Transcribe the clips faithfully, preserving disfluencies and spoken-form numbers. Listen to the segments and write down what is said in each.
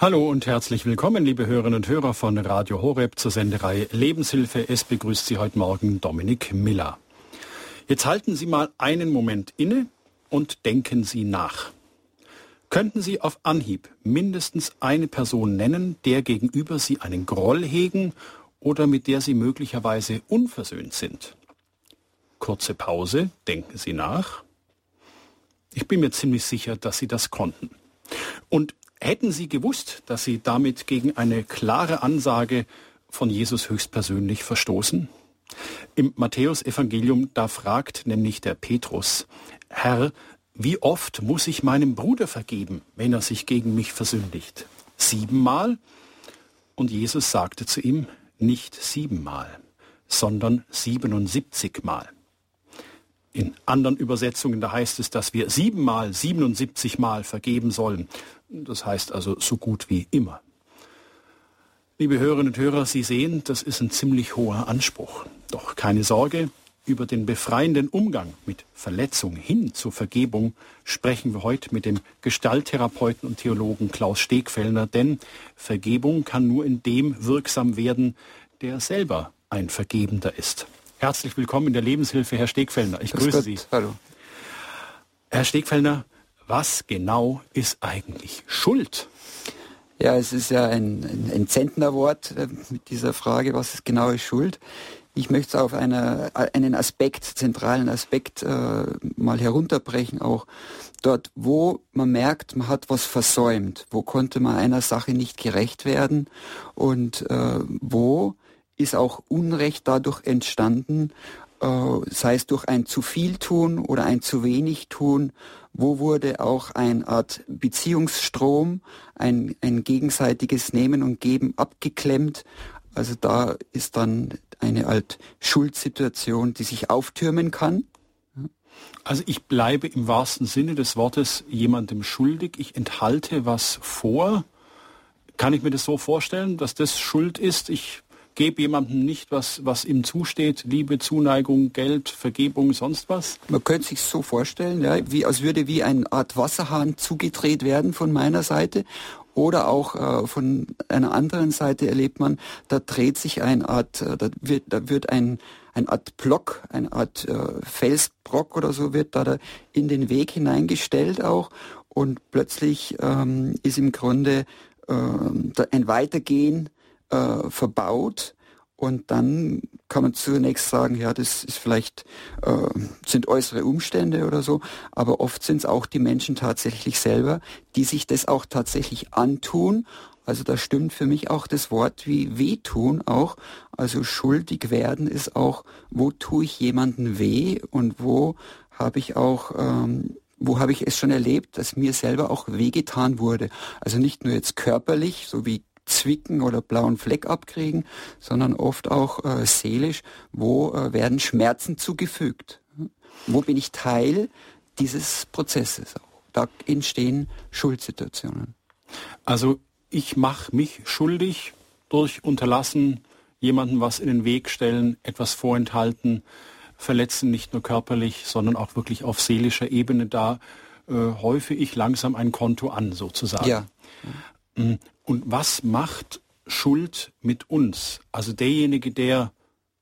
Hallo und herzlich willkommen, liebe Hörerinnen und Hörer von Radio Horeb zur Sendereihe Lebenshilfe. Es begrüßt Sie heute Morgen Dominik Miller. Jetzt halten Sie mal einen Moment inne und denken Sie nach. Könnten Sie auf Anhieb mindestens eine Person nennen, der gegenüber Sie einen Groll hegen oder mit der Sie möglicherweise unversöhnt sind? Kurze Pause, denken Sie nach. Ich bin mir ziemlich sicher, dass Sie das konnten. Und hätten Sie gewusst, dass Sie damit gegen eine klare Ansage von Jesus höchstpersönlich verstoßen? Im Matthäus-Evangelium, da fragt nämlich der Petrus: Herr, wie oft muss ich meinem Bruder vergeben, wenn er sich gegen mich versündigt? Siebenmal? Und Jesus sagte zu ihm: Nicht siebenmal, sondern siebenundsiebzigmal. In anderen Übersetzungen, da heißt es, dass wir siebenmal, siebenundsiebzigmal vergeben sollen. Das heißt also so gut wie immer. Liebe Hörerinnen und Hörer, Sie sehen, das ist ein ziemlich hoher Anspruch. Doch keine Sorge, über den befreienden Umgang mit Verletzung hin zur Vergebung sprechen wir heute mit dem Gestalttherapeuten und Theologen Klaus Stegfellner. Denn Vergebung kann nur in dem wirksam werden, der selber ein Vergebender ist. Herzlich willkommen in der Lebenshilfe, Herr Stegfellner. Ich grüße Sie. Hallo. Herr Stegfellner, was genau ist eigentlich Schuld? Ja, es ist ja ein, ein, ein Zentnerwort äh, mit dieser Frage, was ist genau ist Schuld. Ich möchte es auf eine, einen Aspekt, zentralen Aspekt äh, mal herunterbrechen, auch dort, wo man merkt, man hat was versäumt, wo konnte man einer Sache nicht gerecht werden und äh, wo ist auch Unrecht dadurch entstanden, äh, sei es durch ein zu viel tun oder ein zu wenig tun. Wo wurde auch eine Art Beziehungsstrom, ein, ein gegenseitiges Nehmen und Geben abgeklemmt. Also da ist dann eine Art Schuldsituation, die sich auftürmen kann. Also ich bleibe im wahrsten Sinne des Wortes jemandem schuldig. Ich enthalte was vor. Kann ich mir das so vorstellen, dass das Schuld ist? Ich gebe jemandem nicht, was, was ihm zusteht, Liebe, Zuneigung, Geld, Vergebung, sonst was? Man könnte sich so vorstellen, ja, wie, als würde wie eine Art Wasserhahn zugedreht werden von meiner Seite. Oder auch äh, von einer anderen Seite erlebt man, da dreht sich eine Art, äh, da wird, da wird ein, eine Art Block, eine Art äh, Felsbrock oder so wird da, da in den Weg hineingestellt auch. Und plötzlich ähm, ist im Grunde äh, ein Weitergehen Äh, verbaut und dann kann man zunächst sagen, ja, das ist vielleicht äh, sind äußere Umstände oder so, aber oft sind es auch die Menschen tatsächlich selber, die sich das auch tatsächlich antun. Also da stimmt für mich auch das Wort wie wehtun auch. Also schuldig werden ist auch, wo tue ich jemanden weh und wo habe ich auch ähm, wo habe ich es schon erlebt, dass mir selber auch wehgetan wurde. Also nicht nur jetzt körperlich, so wie Zwicken oder blauen Fleck abkriegen, sondern oft auch äh, seelisch, wo äh, werden Schmerzen zugefügt. Wo bin ich Teil dieses Prozesses? Da entstehen Schuldsituationen. Also ich mache mich schuldig durch Unterlassen, jemandem was in den Weg stellen, etwas vorenthalten, verletzen, nicht nur körperlich, sondern auch wirklich auf seelischer Ebene. Da äh, häufe ich langsam ein Konto an, sozusagen. Ja. Und was macht Schuld mit uns? Also derjenige, der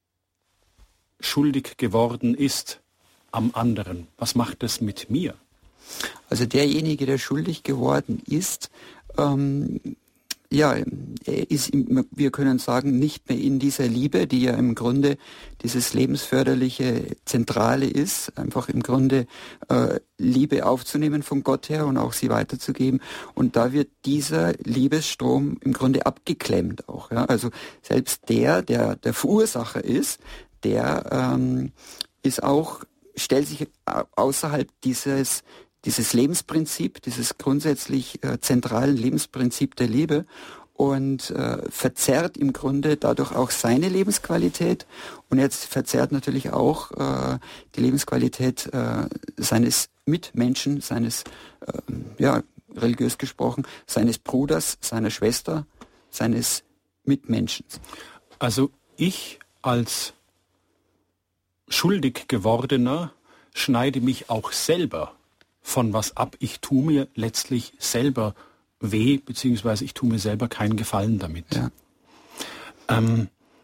schuldig geworden ist am anderen, was macht das mit mir? Also derjenige, der schuldig geworden ist, ähm, ja, er ist, wir können sagen, nicht mehr in dieser Liebe, die ja im Grunde dieses lebensförderliche Zentrale ist, einfach im Grunde äh, Liebe aufzunehmen von Gott her und auch sie weiterzugeben. Und da wird dieser Liebesstrom im Grunde abgeklemmt auch. Ja? Also selbst der, der der Verursacher ist, der ähm, ist auch, stellt sich außerhalb dieses dieses Lebensprinzip, dieses grundsätzlich äh, zentralen Lebensprinzip der Liebe und äh, verzerrt im Grunde dadurch auch seine Lebensqualität und jetzt verzerrt natürlich auch äh, die Lebensqualität äh, seines Mitmenschen, seines, äh, ja, religiös gesprochen, seines Bruders, seiner Schwester, seines Mitmenschen. Also ich als schuldig gewordener schneide mich auch selber von was ab. Ich tue mir letztlich selber weh, beziehungsweise ich tue mir selber keinen Gefallen damit. Ja. Ähm,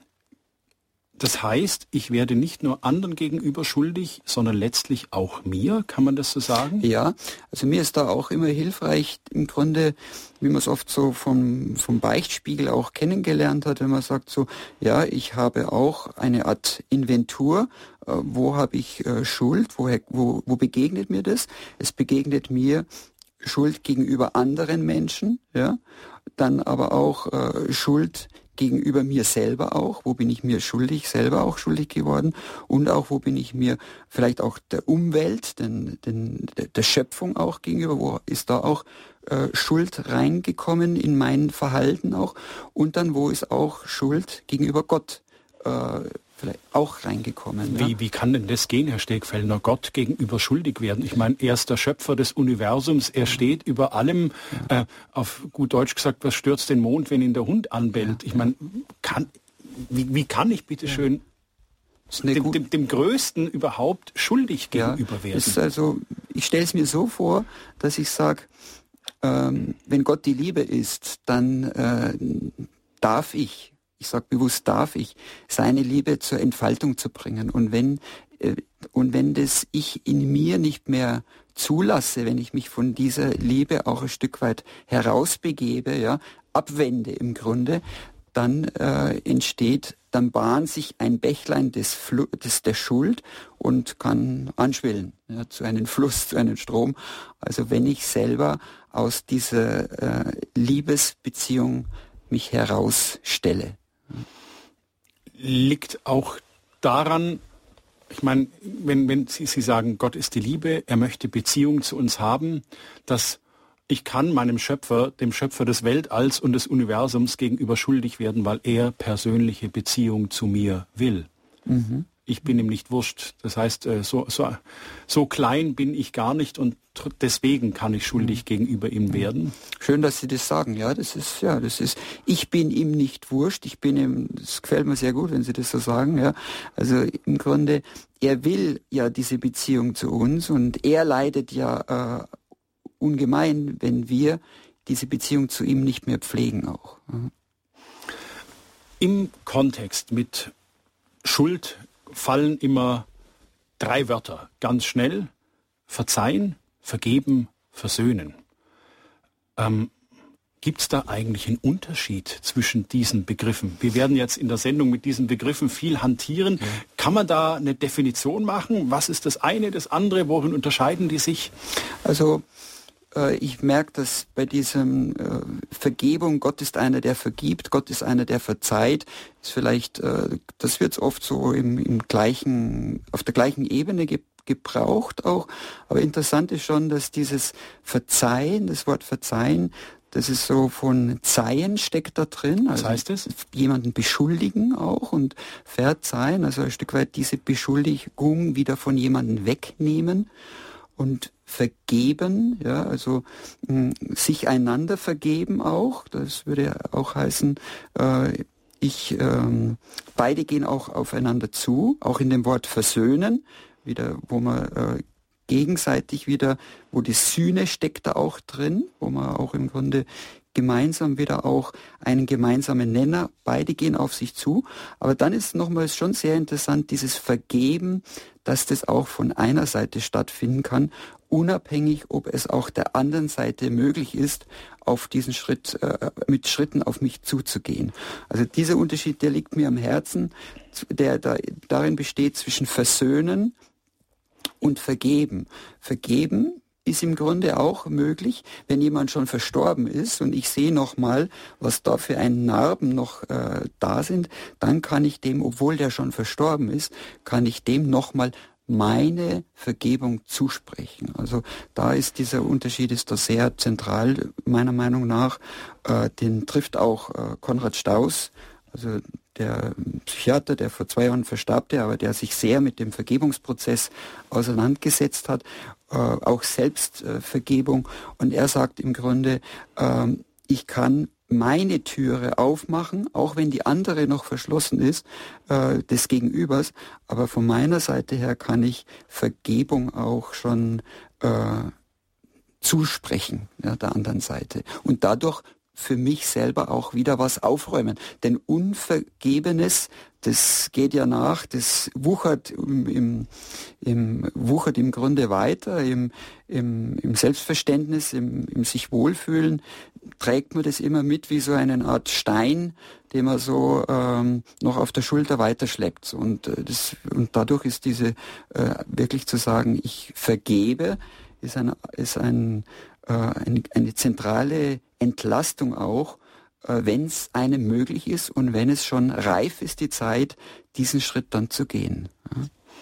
das heißt, ich werde nicht nur anderen gegenüber schuldig, sondern letztlich auch mir. Kann man das so sagen? Ja, also mir ist da auch immer hilfreich, im Grunde, wie man es oft so vom, vom Beichtspiegel auch kennengelernt hat, wenn man sagt so, ja, ich habe auch eine Art Inventur, äh, wo habe ich äh, Schuld, woher, wo, wo begegnet mir das? Es begegnet mir Schuld gegenüber anderen Menschen, ja, dann aber auch äh, Schuld gegenüber mir selber auch, wo bin ich mir schuldig, selber auch schuldig geworden und auch, wo bin ich mir vielleicht auch der Umwelt, den, den, der Schöpfung auch gegenüber, wo ist da auch äh, Schuld reingekommen in mein Verhalten auch und dann, wo ist auch Schuld gegenüber Gott äh, vielleicht auch reingekommen. Wie, ja. wie kann denn das gehen, Herr Stegfeldner, Gott gegenüber schuldig werden? Ich meine, er ist der Schöpfer des Universums, er steht über allem, ja. äh, auf gut Deutsch gesagt, was stürzt den Mond, wenn ihn der Hund anbellt? Ja. Ich meine, kann, wie, wie kann ich bitte schön ja. dem, dem, dem Größten überhaupt schuldig gegenüber ja, werden? Ist also, ich stelle es mir so vor, dass ich sage, ähm, wenn Gott die Liebe ist, dann äh, darf ich, ich sage bewusst darf ich, seine Liebe zur Entfaltung zu bringen. Und wenn, äh, und wenn das ich in mir nicht mehr zulasse, wenn ich mich von dieser Liebe auch ein Stück weit herausbegebe, ja, abwende im Grunde, dann äh, entsteht, dann bahnt sich ein Bächlein des, Fl- des der Schuld und kann anschwillen, ja, zu einem Fluss, zu einem Strom. Also wenn ich selber aus dieser äh, Liebesbeziehung mich herausstelle. Liegt auch daran, ich meine, wenn, wenn Sie, Sie sagen, Gott ist die Liebe, er möchte Beziehung zu uns haben, dass ich kann meinem Schöpfer, dem Schöpfer des Weltalls und des Universums gegenüber schuldig werden, weil er persönliche Beziehung zu mir will. Mhm. Ich bin ihm nicht wurscht. Das heißt, so, so, so klein bin ich gar nicht und deswegen kann ich schuldig mhm. gegenüber ihm werden. Schön, dass Sie das sagen. Ja, das ist, ja, das ist, ich bin ihm nicht wurscht. Ich bin ihm, das gefällt mir sehr gut, wenn Sie das so sagen. Ja, also im Grunde, er will ja diese Beziehung zu uns und er leidet ja äh, ungemein, wenn wir diese Beziehung zu ihm nicht mehr pflegen auch. Mhm. Im Kontext mit Schuld fallen immer drei Wörter, ganz schnell: verzeihen, vergeben, versöhnen. Ähm, Gibt es da eigentlich einen Unterschied zwischen diesen Begriffen? Wir werden jetzt in der Sendung mit diesen Begriffen viel hantieren. Ja. Kann man da eine Definition machen? Was ist das eine, das andere? Worin unterscheiden die sich? Also ich merke, dass bei diesem äh, Vergebung, Gott ist einer, der vergibt, Gott ist einer, der verzeiht, ist vielleicht, äh, das wird oft so im, im gleichen, auf der gleichen Ebene ge- gebraucht auch. Aber interessant ist schon, dass dieses Verzeihen, das Wort Verzeihen, das ist so von Zeihen steckt da drin. Also was heißt das? Jemanden beschuldigen auch und verzeihen, also ein Stück weit diese Beschuldigung wieder von jemandem wegnehmen. Und vergeben, ja, also mh, sich einander vergeben auch, das würde auch heißen, äh, ich, ähm, beide gehen auch aufeinander zu, auch in dem Wort versöhnen, wieder, wo man äh, gegenseitig wieder, wo die Sühne steckt da auch drin, wo man auch im Grunde gemeinsam wieder auch einen gemeinsamen Nenner, beide gehen auf sich zu, aber dann ist nochmals schon sehr interessant, dieses Vergeben, dass das auch von einer Seite stattfinden kann, unabhängig, ob es auch der anderen Seite möglich ist, auf diesen Schritt, äh, mit Schritten auf mich zuzugehen. Also dieser Unterschied, der liegt mir am Herzen, der da, darin besteht zwischen Versöhnen und Vergeben. Vergeben ist im Grunde auch möglich, wenn jemand schon verstorben ist und ich sehe nochmal, was da für ein Narben noch äh, da sind, dann kann ich dem, obwohl der schon verstorben ist, kann ich dem nochmal meine Vergebung zusprechen. Also da ist dieser Unterschied ist da sehr zentral, meiner Meinung nach. Äh, den trifft auch äh, Konrad Stauß, also der Psychiater, der vor zwei Jahren verstarb, der, aber der sich sehr mit dem Vergebungsprozess auseinandergesetzt hat, äh, auch Selbstvergebung. Äh, und er sagt im Grunde, äh, ich kann meine Türe aufmachen, auch wenn die andere noch verschlossen ist, äh, des Gegenübers. Aber von meiner Seite her kann ich Vergebung auch schon äh, zusprechen, ja, der anderen Seite. Und dadurch für mich selber auch wieder was aufräumen. Denn Unvergebenes, das geht ja nach, das wuchert im, im, im, wuchert im Grunde weiter, im, im, im Selbstverständnis, im, im sich wohlfühlen, trägt man das immer mit wie so eine Art Stein, den man so ähm, noch auf der Schulter weiterschleppt. Und, äh, das, und dadurch ist diese, äh, wirklich zu sagen, ich vergebe, ist ein, ist ein, äh, eine, eine zentrale Entlastung auch, äh, wenn es einem möglich ist und wenn es schon reif ist, die Zeit, diesen Schritt dann zu gehen. Ja.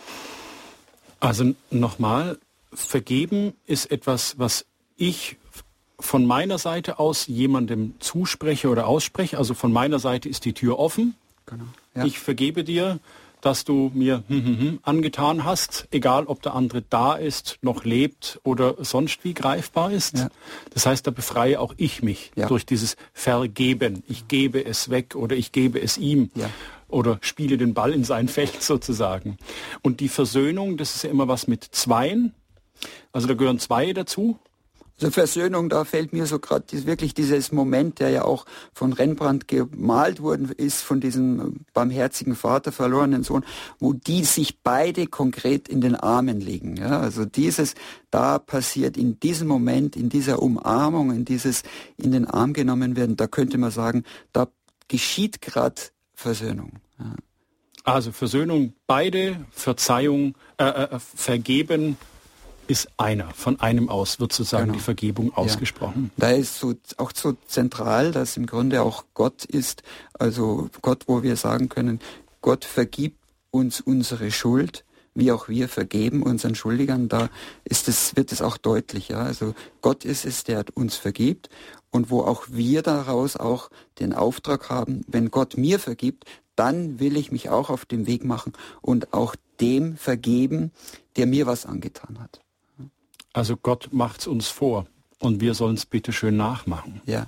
Also nochmal, vergeben ist etwas, was ich von meiner Seite aus jemandem zuspreche oder ausspreche. Also von meiner Seite ist die Tür offen. Genau. Ja. Ich vergebe dir, dass du mir hm, hm, hm angetan hast, egal ob der andere da ist, noch lebt oder sonst wie greifbar ist. Ja. Das heißt, da befreie auch ich mich ja. durch dieses Vergeben. Ich gebe es weg oder ich gebe es ihm ja. oder spiele den Ball in sein Feld sozusagen. Und die Versöhnung, das ist ja immer was mit Zweien. Also da gehören zwei dazu. Also Versöhnung, da fällt mir so gerade wirklich dieses Moment, der ja auch von Rembrandt gemalt worden ist, von diesem barmherzigen Vater, verlorenen Sohn, wo die sich beide konkret in den Armen liegen. Ja, also dieses, da passiert in diesem Moment, in dieser Umarmung, in dieses in den Arm genommen werden, da könnte man sagen, da geschieht gerade Versöhnung. Ja. Also Versöhnung, beide, Verzeihung, äh, äh, Vergeben, ist einer, von einem aus wird sozusagen genau. die Vergebung ausgesprochen. Ja. Da ist so auch so zentral, dass im Grunde auch Gott ist, also Gott, wo wir sagen können, Gott vergibt uns unsere Schuld, wie auch wir vergeben unseren Schuldigern, da ist es, wird es auch deutlich, ja. Also Gott ist es, der uns vergibt und wo auch wir daraus auch den Auftrag haben, wenn Gott mir vergibt, dann will ich mich auch auf den Weg machen und auch dem vergeben, der mir was angetan hat. Also Gott macht's uns vor und wir sollen es bitte schön nachmachen. Ja.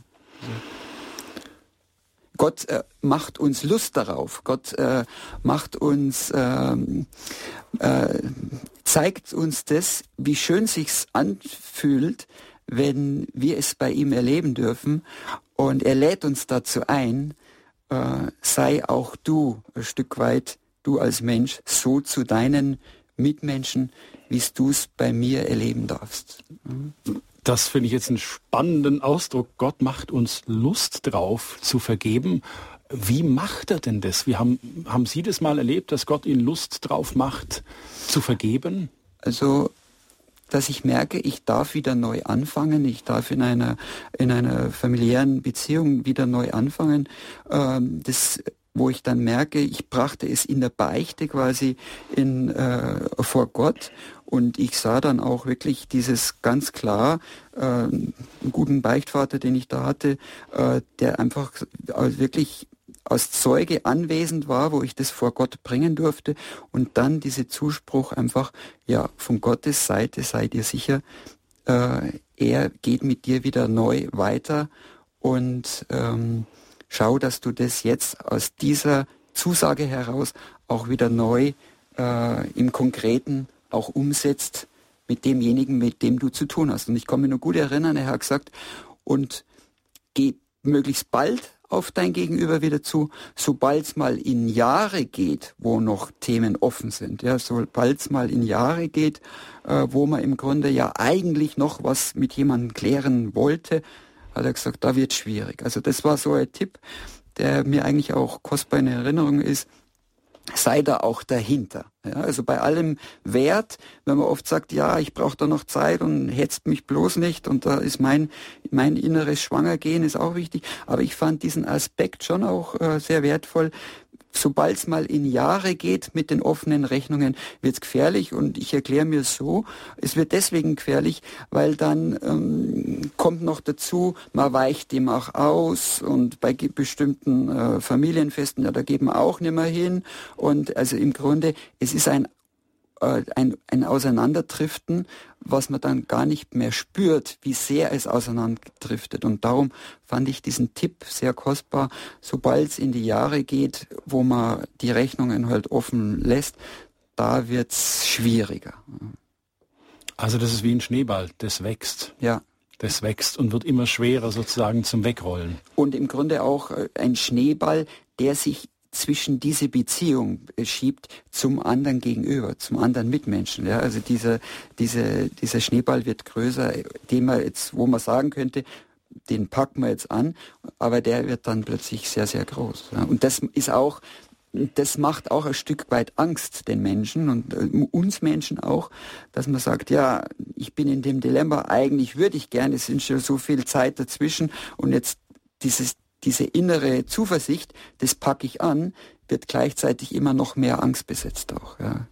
Gott äh, macht uns Lust darauf. Gott äh, macht uns, äh, äh, zeigt uns das, wie schön sich's anfühlt, wenn wir es bei ihm erleben dürfen. Und er lädt uns dazu ein, äh, sei auch du ein Stück weit, du als Mensch, so zu deinen Mitmenschen, wie du es bei mir erleben darfst. Das finde ich jetzt einen spannenden Ausdruck. Gott macht uns Lust drauf zu vergeben. Wie macht er denn das? Wie haben, haben Sie das mal erlebt, dass Gott Ihnen Lust drauf macht, zu vergeben? Also, dass ich merke, ich darf wieder neu anfangen, ich darf in einer, in einer familiären Beziehung wieder neu anfangen. Ähm, das wo ich dann merke, ich brachte es in der Beichte quasi in, äh, vor Gott und ich sah dann auch wirklich dieses ganz klar, äh, einen guten Beichtvater, den ich da hatte, äh, der einfach wirklich als Zeuge anwesend war, wo ich das vor Gott bringen durfte und dann dieser Zuspruch einfach, ja, von Gottes Seite seid ihr sicher, äh, er geht mit dir wieder neu weiter und ähm, schau, dass du das jetzt aus dieser Zusage heraus auch wieder neu äh, im Konkreten auch umsetzt mit demjenigen, mit dem du zu tun hast. Und ich kann mich noch gut erinnern, er hat gesagt, und geh möglichst bald auf dein Gegenüber wieder zu, sobald es mal in Jahre geht, wo noch Themen offen sind. Ja, sobald es mal in Jahre geht, äh, wo man im Grunde ja eigentlich noch was mit jemandem klären wollte, hat er gesagt, da wird es schwierig. Also das war so ein Tipp, der mir eigentlich auch kostbar in Erinnerung ist. Sei da auch dahinter. Ja, also bei allem Wert, wenn man oft sagt, ja, ich brauche da noch Zeit und hetzt mich bloß nicht und da ist mein mein inneres Schwangergehen ist auch wichtig. Aber ich fand diesen Aspekt schon auch äh, sehr wertvoll. Sobald es mal in Jahre geht mit den offenen Rechnungen, wird es gefährlich und ich erkläre mir so, es wird deswegen gefährlich, weil dann ähm, kommt noch dazu, man weicht dem auch aus und bei bestimmten äh, Familienfesten, ja, da geht man auch nicht mehr hin und also im Grunde, es ist ein Ein, ein Auseinanderdriften, was man dann gar nicht mehr spürt, wie sehr es auseinanderdriftet. Und darum fand ich diesen Tipp sehr kostbar, sobald es in die Jahre geht, wo man die Rechnungen halt offen lässt, da wird's schwieriger. Also das ist wie ein Schneeball, das wächst. Ja. Das wächst und wird immer schwerer sozusagen zum Wegrollen. Und im Grunde auch ein Schneeball, der sich zwischen diese Beziehung schiebt zum anderen gegenüber, zum anderen Mitmenschen. Ja, also dieser, diese, dieser Schneeball wird größer, den man jetzt, wo man sagen könnte, den packen wir jetzt an, aber der wird dann plötzlich sehr, sehr groß. Ja, und das ist auch, das macht auch ein Stück weit Angst den Menschen und äh, uns Menschen auch, dass man sagt, ja, ich bin in dem Dilemma, eigentlich würde ich gerne, es sind schon so viel Zeit dazwischen und jetzt dieses, diese innere Zuversicht, das packe ich an, wird gleichzeitig immer noch mehr Angst besetzt auch. Ja.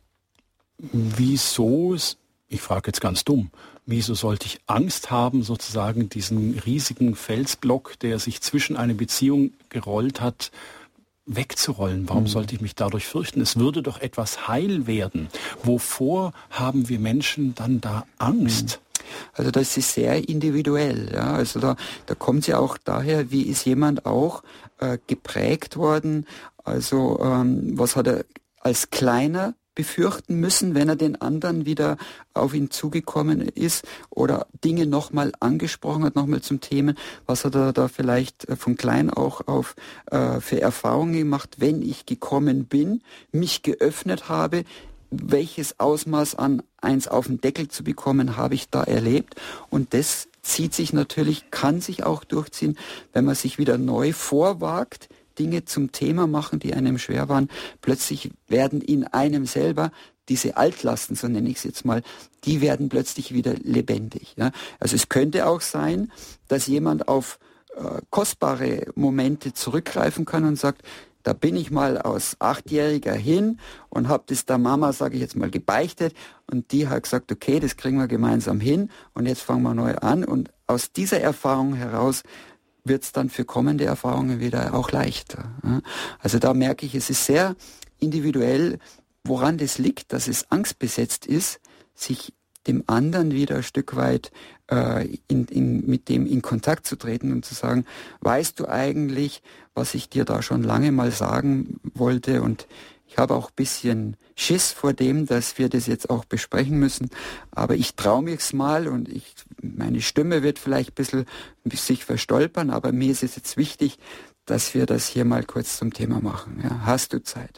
Wieso, ich frage jetzt ganz dumm, wieso sollte ich Angst haben, sozusagen diesen riesigen Felsblock, der sich zwischen eine Beziehung gerollt hat, wegzurollen? Warum mhm. sollte ich mich dadurch fürchten? Es würde doch etwas heil werden. Wovor haben wir Menschen dann da Angst? Also das ist sehr individuell. Ja. Also da, da kommt ja auch daher, wie ist jemand auch äh, geprägt worden? Also ähm, was hat er als Kleiner befürchten müssen, wenn er den anderen wieder auf ihn zugekommen ist oder Dinge nochmal angesprochen hat, nochmal zum Thema, was hat er da vielleicht von klein auch auf äh, für Erfahrungen gemacht, wenn ich gekommen bin, mich geöffnet habe, welches Ausmaß an eins auf den Deckel zu bekommen, habe ich da erlebt. Und das zieht sich natürlich, kann sich auch durchziehen, wenn man sich wieder neu vorwagt, Dinge zum Thema machen, die einem schwer waren. Plötzlich werden in einem selber diese Altlasten, so nenne ich es jetzt mal, die werden plötzlich wieder lebendig. Ja? Also es könnte auch sein, dass jemand auf äh, kostbare Momente zurückgreifen kann und sagt, da bin ich mal als Achtjähriger hin und habe das der Mama, sage ich jetzt mal, gebeichtet und die hat gesagt, okay, das kriegen wir gemeinsam hin und jetzt fangen wir neu an und aus dieser Erfahrung heraus wird es dann für kommende Erfahrungen wieder auch leichter. Also da merke ich, es ist sehr individuell, woran das liegt, dass es angstbesetzt ist, sich dem anderen wieder ein Stück weit äh, in, in, mit dem in Kontakt zu treten und zu sagen, weißt du eigentlich, was ich dir da schon lange mal sagen wollte, und ich habe auch ein bisschen Schiss vor dem, dass wir das jetzt auch besprechen müssen, aber ich traue mich's mal und ich, meine Stimme wird vielleicht ein bisschen sich verstolpern, aber mir ist es jetzt wichtig, dass wir das hier mal kurz zum Thema machen. Ja, hast du Zeit?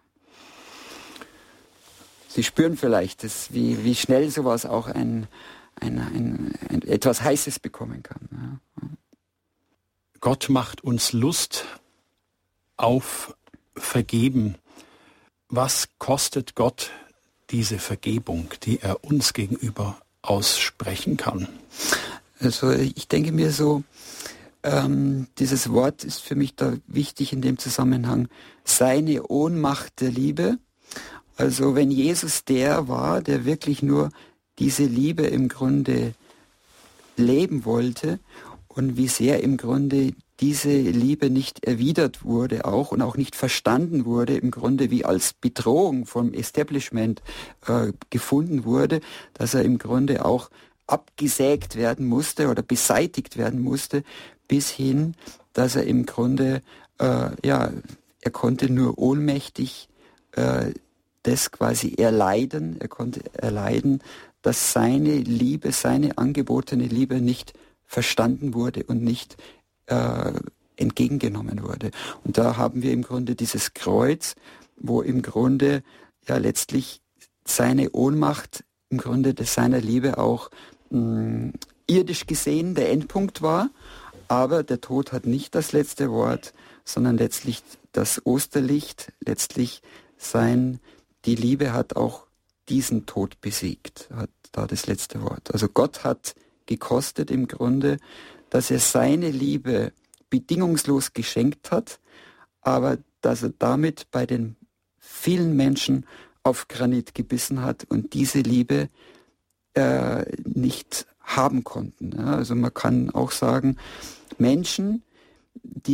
Sie spüren vielleicht, dass, wie, wie schnell sowas auch ein, ein, ein, ein etwas Heißes bekommen kann. Ja. Gott macht uns Lust auf Vergeben. Was kostet Gott diese Vergebung, die er uns gegenüber aussprechen kann? Also ich denke mir so, ähm, dieses Wort ist für mich da wichtig in dem Zusammenhang, seine Ohnmacht der Liebe. Also wenn Jesus der war, der wirklich nur diese Liebe im Grunde leben wollte und wie sehr im Grunde diese Liebe nicht erwidert wurde auch und auch nicht verstanden wurde, im Grunde wie als Bedrohung vom Establishment äh, gefunden wurde, dass er im Grunde auch abgesägt werden musste oder beseitigt werden musste, bis hin, dass er im Grunde, äh, ja, er konnte nur ohnmächtig äh, das quasi erleiden, er konnte erleiden, dass seine Liebe, seine angebotene Liebe nicht verstanden wurde und nicht äh, entgegengenommen wurde. Und da haben wir im Grunde dieses Kreuz, wo im Grunde ja letztlich seine Ohnmacht im Grunde des seiner Liebe auch mh, irdisch gesehen der Endpunkt war, aber der Tod hat nicht das letzte Wort, sondern letztlich das Osterlicht, letztlich sein, die Liebe hat auch diesen Tod besiegt, hat da das letzte Wort. Also Gott hat gekostet im Grunde, dass er seine Liebe bedingungslos geschenkt hat, aber dass er damit bei den vielen Menschen auf Granit gebissen hat und diese Liebe äh, nicht haben konnten. Ja, also man kann auch sagen, Menschen, die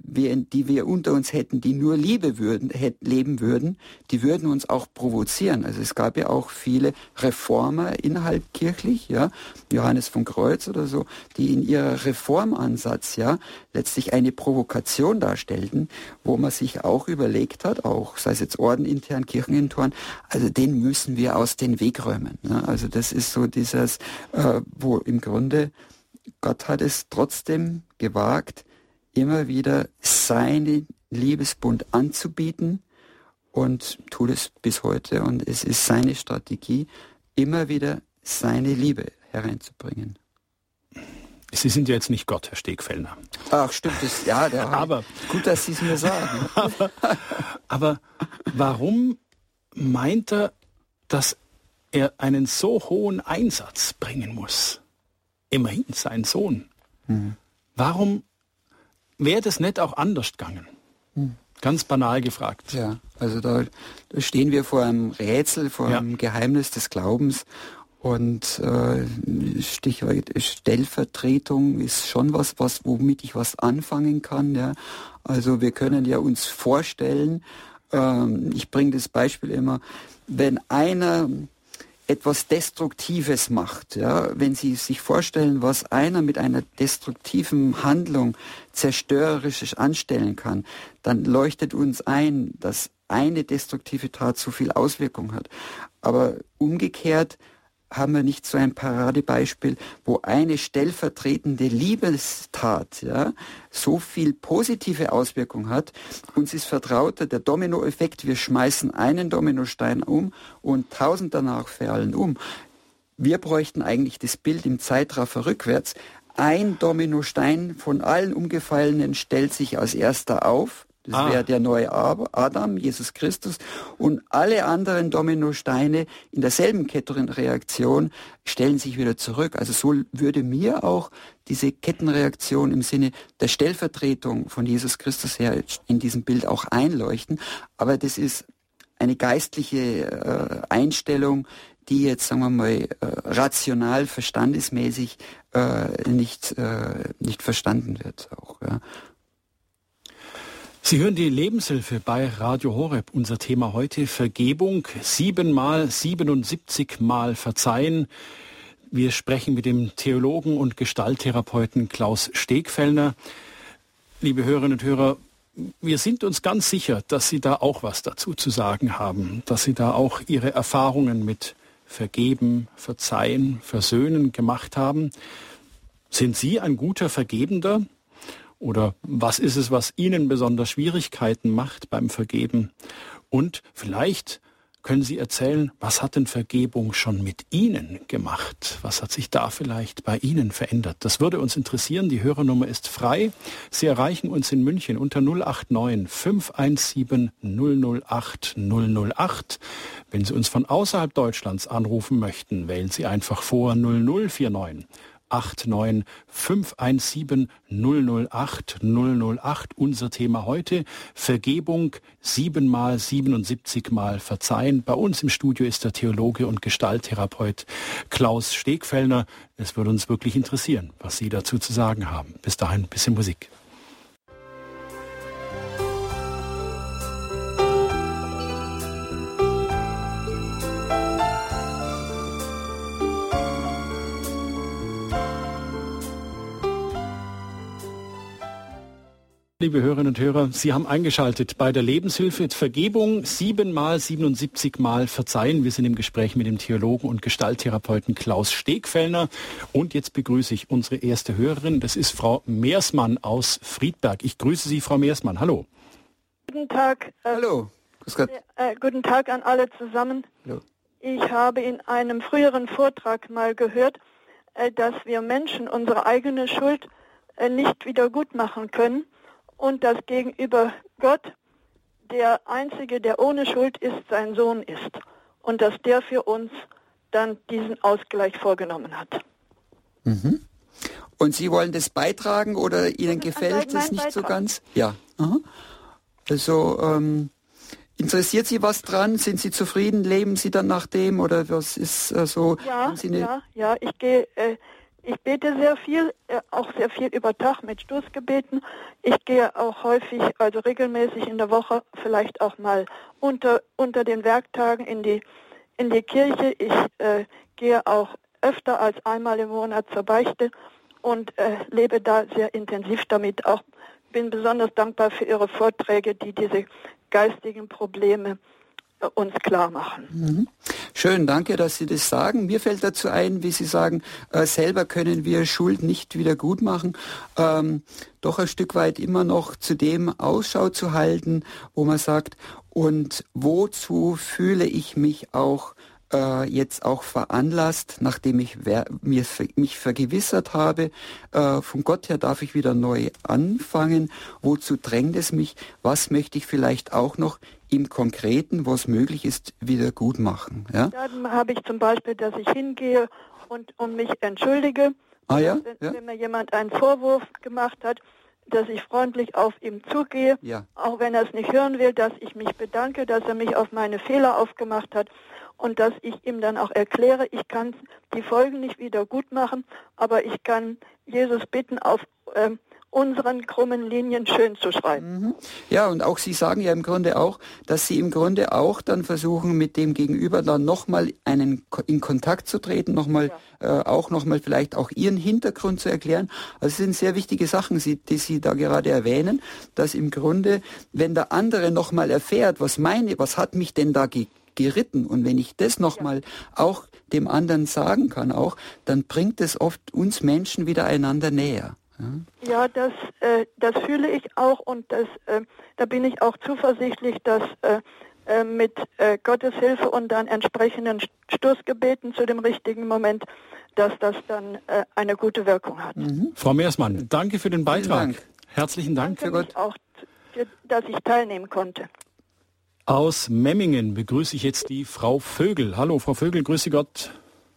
wir, die wir unter uns hätten, die nur Liebe würden, hätten, leben würden, die würden uns auch provozieren. Also es gab ja auch viele Reformer innerhalb kirchlich, ja, Johannes von Kreuz oder so, die in ihrer Reformansatz ja letztlich eine Provokation darstellten, wo man sich auch überlegt hat, auch sei es jetzt ordenintern, kirchenintern, also den müssen wir aus den Weg räumen. Ja. Also das ist so dieses, äh, wo im Grunde Gott hat es trotzdem gewagt, immer wieder seinen Liebesbund anzubieten und tut es bis heute. Und es ist seine Strategie, immer wieder seine Liebe hereinzubringen. Sie sind ja jetzt nicht Gott, Herr Stegfellner. Ach, stimmt es. Ja, der aber, gut, dass Sie es mir sagen. aber, aber warum meint er, dass er einen so hohen Einsatz bringen muss? Immerhin sein Sohn. Mhm. Warum wäre das nicht auch anders gegangen? Mhm. Ganz banal gefragt. Ja, also da, da stehen wir vor einem Rätsel, vor ja. einem Geheimnis des Glaubens. Und äh, Stichwort Stellvertretung ist schon was, was, womit ich was anfangen kann. Ja. Also wir können ja uns vorstellen, ähm, ich bringe das Beispiel immer, wenn einer etwas Destruktives macht, ja, wenn Sie sich vorstellen, was einer mit einer destruktiven Handlung zerstörerisch anstellen kann, dann leuchtet uns ein, dass eine destruktive Tat so viel Auswirkung hat. Aber umgekehrt haben wir nicht so ein Paradebeispiel, wo eine stellvertretende Liebestat ja, so viel positive Auswirkung hat. Uns ist vertrauter der Dominoeffekt, wir schmeißen einen Dominostein um und tausend danach fallen um. Wir bräuchten eigentlich das Bild im Zeitraffer rückwärts. Ein Dominostein von allen Umgefallenen stellt sich als erster auf. Das ah. wäre der neue Adam, Jesus Christus. Und alle anderen Dominosteine in derselben Kettenreaktion stellen sich wieder zurück. Also so würde mir auch diese Kettenreaktion im Sinne der Stellvertretung von Jesus Christus her in diesem Bild auch einleuchten. Aber das ist eine geistliche äh, Einstellung, die jetzt, sagen wir mal, äh, rational, verstandesmäßig äh, nicht, äh, nicht verstanden wird auch, ja. Sie hören die Lebenshilfe bei Radio Horeb. Unser Thema heute Vergebung, siebenmal, siebenundsiebzig Mal verzeihen. Wir sprechen mit dem Theologen und Gestalttherapeuten Klaus Stegfellner. Liebe Hörerinnen und Hörer, wir sind uns ganz sicher, dass Sie da auch was dazu zu sagen haben, dass Sie da auch Ihre Erfahrungen mit Vergeben, Verzeihen, Versöhnen gemacht haben. Sind Sie ein guter Vergebender? Oder was ist es, was Ihnen besonders Schwierigkeiten macht beim Vergeben? Und vielleicht können Sie erzählen, was hat denn Vergebung schon mit Ihnen gemacht? Was hat sich da vielleicht bei Ihnen verändert? Das würde uns interessieren. Die Hörernummer ist frei. Sie erreichen uns in München unter null acht neun fünf eins sieben null null acht null null acht. Wenn Sie uns von außerhalb Deutschlands anrufen möchten, wählen Sie einfach vor null null vier neun acht neun fünf eins sieben null null acht null null acht. Unser Thema heute, Vergebung, siebenmal, siebenundsiebzig Mal verzeihen. Bei uns im Studio ist der Theologe und Gestalttherapeut Klaus Stegfellner. Es würde uns wirklich interessieren, was Sie dazu zu sagen haben. Bis dahin ein bisschen Musik. Liebe Hörerinnen und Hörer, Sie haben eingeschaltet bei der Lebenshilfe. Vergebung, siebenmal, siebenundsiebzig Mal verzeihen. Wir sind im Gespräch mit dem Theologen und Gestalttherapeuten Klaus Stegfellner. Und jetzt begrüße ich unsere erste Hörerin. Das ist Frau Meersmann aus Friedberg. Ich grüße Sie, Frau Meersmann. Hallo. Guten Tag. Äh, Hallo. Grüß Gott. Äh, guten Tag an alle zusammen. Hallo. Ich habe in einem früheren Vortrag mal gehört, äh, dass wir Menschen unsere eigene Schuld äh, nicht wieder gut machen können. Und dass gegenüber Gott der Einzige, der ohne Schuld ist, sein Sohn ist. Und dass der für uns dann diesen Ausgleich vorgenommen hat. Mhm. Und Sie wollen das beitragen oder Ihnen gefällt es nicht Beitrag. so ganz? Ja. Aha. Also ähm, interessiert Sie was dran? Sind Sie zufrieden? Leben Sie dann nach dem? Oder was ist äh, so? Ja, Sie eine... ja, ja. Ich gehe, äh, ich bete sehr viel, äh, auch sehr viel über Tag mit Stoßgebeten. Ich gehe auch häufig, also regelmäßig in der Woche, vielleicht auch mal unter unter den Werktagen in die in die Kirche. Ich äh, gehe auch öfter als einmal im Monat zur Beichte und äh, lebe da sehr intensiv damit. Auch bin besonders dankbar für Ihre Vorträge, die diese geistigen Probleme äh, uns klar machen. Mhm. Schön, danke, dass Sie das sagen. Mir fällt dazu ein, wie Sie sagen, äh, selber können wir Schuld nicht wieder gut machen, ähm, doch ein Stück weit immer noch zu dem Ausschau zu halten, wo man sagt, und wozu fühle ich mich auch äh, jetzt auch veranlasst, nachdem ich wer, mir, mich vergewissert habe, äh, von Gott her darf ich wieder neu anfangen, wozu drängt es mich, was möchte ich vielleicht auch noch im Konkreten, was möglich ist, wieder gut machen. Ja? Dann habe ich zum Beispiel, dass ich hingehe und, und mich entschuldige, ah, ja? wenn, Ja? wenn mir jemand einen Vorwurf gemacht hat, dass ich freundlich auf ihm zugehe, Ja. auch wenn er es nicht hören will, dass ich mich bedanke, dass er mich auf meine Fehler aufgemacht hat und dass ich ihm dann auch erkläre, ich kann die Folgen nicht wieder gut machen, aber ich kann Jesus bitten, auf ähm, unseren krummen Linien schön zu schreiben. Mhm. Ja, und auch Sie sagen ja im Grunde auch, dass Sie im Grunde auch dann versuchen, mit dem Gegenüber dann nochmal einen in Kontakt zu treten, nochmal ja. äh, auch nochmal vielleicht auch Ihren Hintergrund zu erklären. Also es sind sehr wichtige Sachen, die Sie da gerade erwähnen, dass im Grunde, wenn der andere nochmal erfährt, was meine, was hat mich denn da ge geritten, und wenn ich das nochmal ja. auch dem anderen sagen kann auch, dann bringt es oft uns Menschen wieder einander näher. Ja, ja das, äh, das fühle ich auch, und das, äh, da bin ich auch zuversichtlich, dass äh, äh, mit äh, Gottes Hilfe und dann entsprechenden Stoßgebeten zu dem richtigen Moment, dass das dann äh, eine gute Wirkung hat. Mhm. Frau Meersmann, danke für den Beitrag. Dank. Herzlichen Dank. Danke für Gott. Auch, dass ich teilnehmen konnte. Aus Memmingen begrüße ich jetzt die Frau Vögel. Hallo, Frau Vögel, grüße Gott.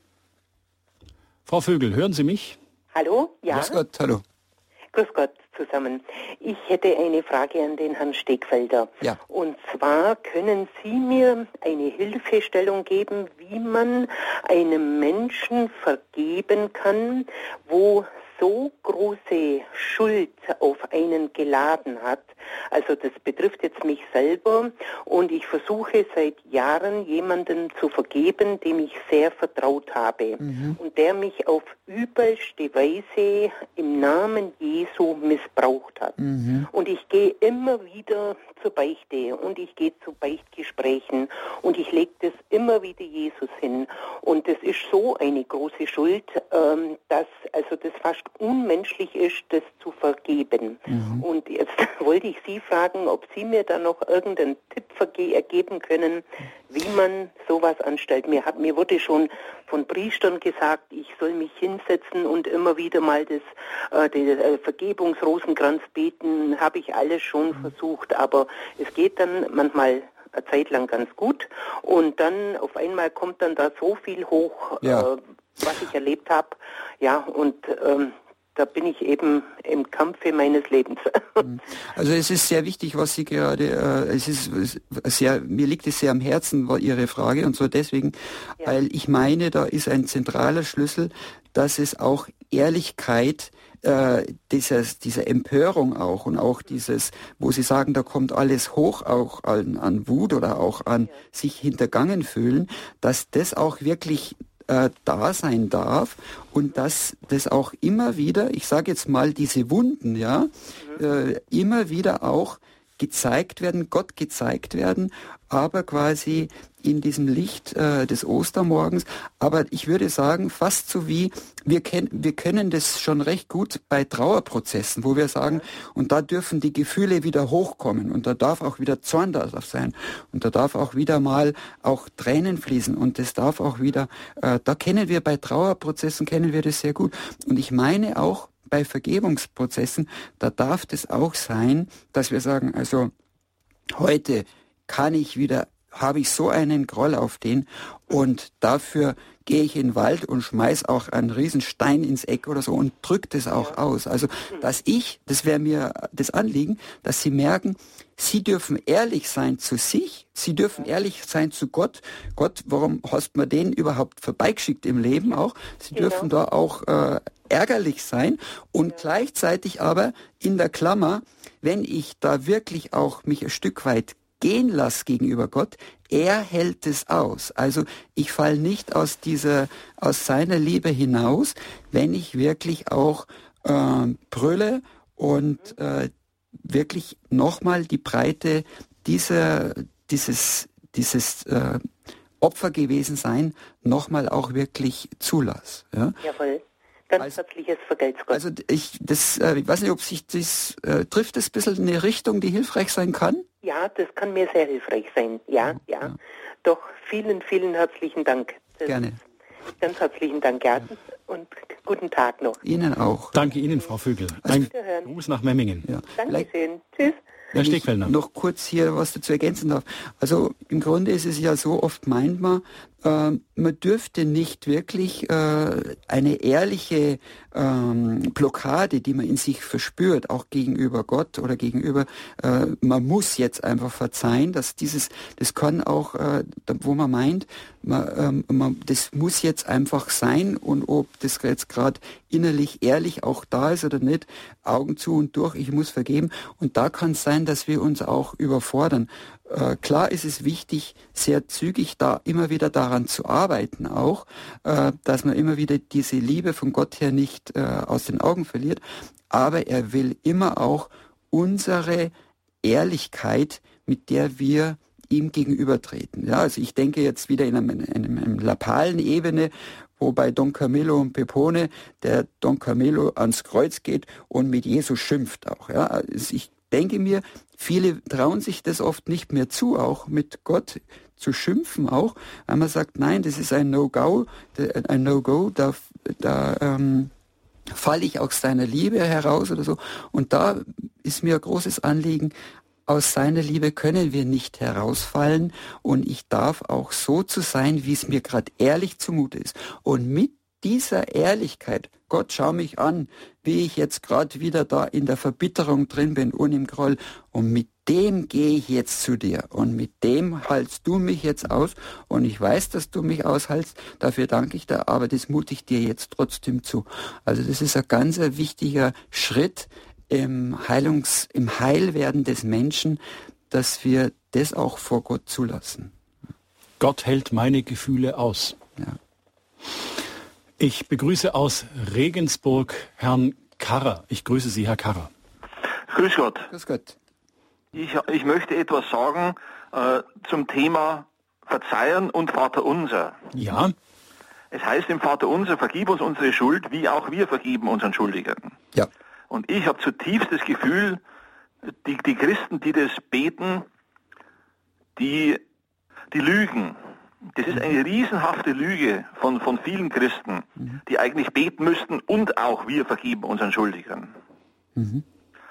Frau Vögel, hören Sie mich? Hallo, ja. Grüß Gott, hallo. Grüß Gott zusammen. Ich hätte eine Frage an den Herrn Stegfelder. Ja. Und zwar, können Sie mir eine Hilfestellung geben, wie man einem Menschen vergeben kann, wo so große Schuld auf einen geladen hat. Also das betrifft jetzt mich selber, und ich versuche seit Jahren jemanden zu vergeben, dem ich sehr vertraut habe, mhm. und der mich auf übelste Weise im Namen Jesu missbraucht hat. Mhm. Und ich gehe immer wieder zur Beichte und ich gehe zu Beichtgesprächen und ich lege das immer wieder Jesus hin. Und das ist so eine große Schuld, ähm, dass also das fast unmenschlich ist, das zu vergeben. Mhm. Und jetzt wollte ich Sie fragen, ob Sie mir da noch irgendeinen Tipp verge- geben können, wie man sowas anstellt. Mir, hat, mir wurde schon von Priestern gesagt, ich soll mich hinsetzen und immer wieder mal das, äh, den äh, Vergebungsrosenkranz beten. Habe ich alles schon mhm. versucht, aber es geht dann manchmal eine Zeit lang ganz gut, und dann auf einmal kommt dann da so viel hoch, ja. äh, was ich erlebt habe. Ja, und ähm, da bin ich eben im Kampfe meines Lebens. Also es ist sehr wichtig, was Sie gerade, äh, es ist sehr, mir liegt es sehr am Herzen, war Ihre Frage, und so deswegen, ja. weil ich meine, da ist ein zentraler Schlüssel, dass es auch Ehrlichkeit, äh, dieses, diese Empörung auch, und auch dieses, wo Sie sagen, da kommt alles hoch, auch an, an Wut oder auch an ja. sich hintergangen fühlen, dass das auch wirklich da sein darf, und dass das auch immer wieder, ich sage jetzt mal diese Wunden, ja, mhm. äh, immer wieder auch gezeigt werden, Gott gezeigt werden, aber quasi in diesem Licht äh, des Ostermorgens. Aber ich würde sagen, fast so wie, wir, ken- wir können das schon recht gut bei Trauerprozessen, wo wir sagen, und da dürfen die Gefühle wieder hochkommen, und da darf auch wieder Zorn da sein, und da darf auch wieder mal auch Tränen fließen, und das darf auch wieder, äh, da kennen wir bei Trauerprozessen, kennen wir das sehr gut. Und ich meine auch, bei Vergebungsprozessen, da darf das auch sein, dass wir sagen, also heute kann ich wieder habe ich so einen Groll auf den und dafür gehe ich in den Wald und schmeiß auch einen riesen Stein ins Eck oder so und drücke das auch aus. Also, dass ich, das wäre mir das Anliegen, dass sie merken, sie dürfen ehrlich sein zu sich, sie dürfen ehrlich sein zu Gott. Gott, warum hast man den überhaupt vorbeigeschickt im Leben auch? Sie dürfen da auch äh, ärgerlich sein und gleichzeitig aber in der Klammer, wenn ich da wirklich auch mich ein Stück weit gehen lasse gegenüber Gott, er hält es aus. Also ich falle nicht aus dieser, aus seiner Liebe hinaus, wenn ich wirklich auch äh, brülle und äh, wirklich nochmal die Breite dieser, dieses, dieses äh, Opfer gewesen sein, nochmal auch wirklich zulasse. Ja? Jawohl. Ganz also, herzliches Vergelt's Gott. Also ich, das, äh, ich weiß nicht, ob sich das, äh, trifft das ein bisschen in eine Richtung, die hilfreich sein kann? Ja, das kann mir sehr hilfreich sein. Ja, ja. ja. Doch vielen, vielen herzlichen Dank. Das Gerne. Ganz herzlichen Dank, ja. Und guten Tag noch. Ihnen auch. Danke Ihnen, Frau Vögel. Ein Gruß nach Memmingen. Ja. Dankeschön. Tschüss. Herr Stegfeldner. Noch kurz hier was dazu ergänzen darf. Also im Grunde ist es ja so, oft meint man, äh, man dürfte nicht wirklich äh, eine ehrliche ähm, Blockade, die man in sich verspürt, auch gegenüber Gott oder gegenüber, äh, man muss jetzt einfach verzeihen, dass dieses, das kann auch, äh, wo man meint, man, ähm, man, das muss jetzt einfach sein und ob das jetzt gerade innerlich ehrlich auch da ist oder nicht, Augen zu und durch, ich muss vergeben. Und da kann es sein, dass wir uns auch überfordern. Äh, klar ist es wichtig, sehr zügig da immer wieder daran zu arbeiten auch, äh, dass man immer wieder diese Liebe von Gott her nicht äh, aus den Augen verliert. Aber er will immer auch unsere Ehrlichkeit, mit der wir ihm gegenübertreten. Ja, also ich denke jetzt wieder in einer, in einer lapalen Ebene, wo bei Don Camillo und Pepone der Don Camillo ans Kreuz geht und mit Jesus schimpft auch. Ja, also ich denke mir, viele trauen sich das oft nicht mehr zu, auch mit Gott zu schimpfen auch, weil man sagt, nein, das ist ein No-Go, ein No-Go, da, da ähm, falle ich aus seiner Liebe heraus oder so. Und da ist mir ein großes Anliegen, aus seiner Liebe können wir nicht herausfallen und ich darf auch so zu sein, wie es mir gerade ehrlich zumute ist. Und mit dieser Ehrlichkeit, Gott, schau mich an, wie ich jetzt gerade wieder da in der Verbitterung drin bin und im Groll. Und mit dem gehe ich jetzt zu dir. Und mit dem haltst du mich jetzt aus. Und ich weiß, dass du mich aushaltst. Dafür danke ich dir, aber das mute ich dir jetzt trotzdem zu. Also das ist ein ganz wichtiger Schritt im Heilungs-, im Heilwerden des Menschen, dass wir das auch vor Gott zulassen. Gott hält meine Gefühle aus. Ja. Ich begrüße aus Regensburg Herrn Karrer. Ich grüße Sie, Herr Karrer. Grüß Gott. Grüß Gott. Ich, ich möchte etwas sagen äh, zum Thema Verzeihen und Vaterunser. Ja. Es heißt im Vaterunser, vergib uns unsere Schuld, wie auch wir vergeben unseren Schuldigen. Ja. Und ich habe zutiefst das Gefühl, die, die Christen, die das beten, die, die lügen. Das ist eine riesenhafte Lüge von, von vielen Christen, die eigentlich beten müssten und auch wir vergeben unseren Schuldigern. Mhm.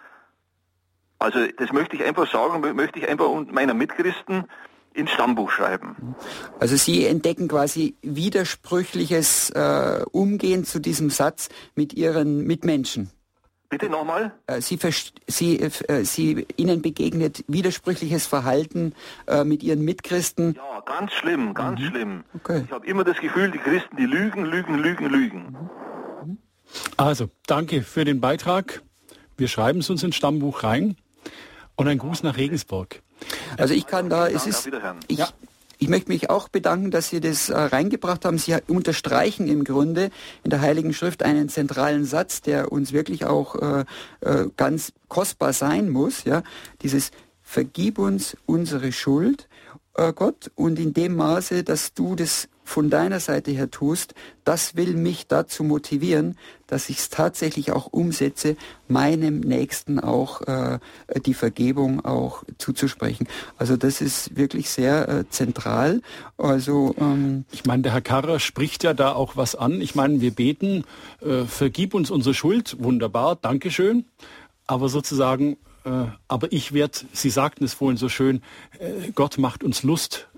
Also das möchte ich einfach sagen, möchte ich einfach meiner Mitchristen ins Stammbuch schreiben. Also Sie entdecken quasi widersprüchliches äh, Umgehen zu diesem Satz mit Ihren Mitmenschen. Bitte nochmal? Sie, Sie, äh, Sie, Ihnen begegnet widersprüchliches Verhalten äh, mit Ihren Mitchristen? Ja, ganz schlimm, ganz mhm. schlimm. Okay. Ich habe immer das Gefühl, die Christen, die lügen, lügen, lügen, lügen. Mhm. Also, danke für den Beitrag. Wir schreiben es uns ins Stammbuch rein. Und ein Gruß nach Regensburg. Also ich kann da, es ist, ich, ja. ich möchte mich auch bedanken, dass Sie das äh, reingebracht haben. Sie unterstreichen im Grunde in der Heiligen Schrift einen zentralen Satz, der uns wirklich auch äh, äh, ganz kostbar sein muss. Ja, dieses Vergib uns unsere Schuld, äh, Gott, und in dem Maße, dass du das von deiner Seite her tust, das will mich dazu motivieren, dass ich es tatsächlich auch umsetze, meinem Nächsten auch äh, die Vergebung auch zuzusprechen. Also das ist wirklich sehr äh, zentral. Also ähm, ich meine, der Herr Karrer spricht ja da auch was an. Ich meine, wir beten, äh, vergib uns unsere Schuld, wunderbar, Dankeschön. Aber sozusagen, äh, aber ich werde, Sie sagten es vorhin so schön, äh, Gott macht uns Lust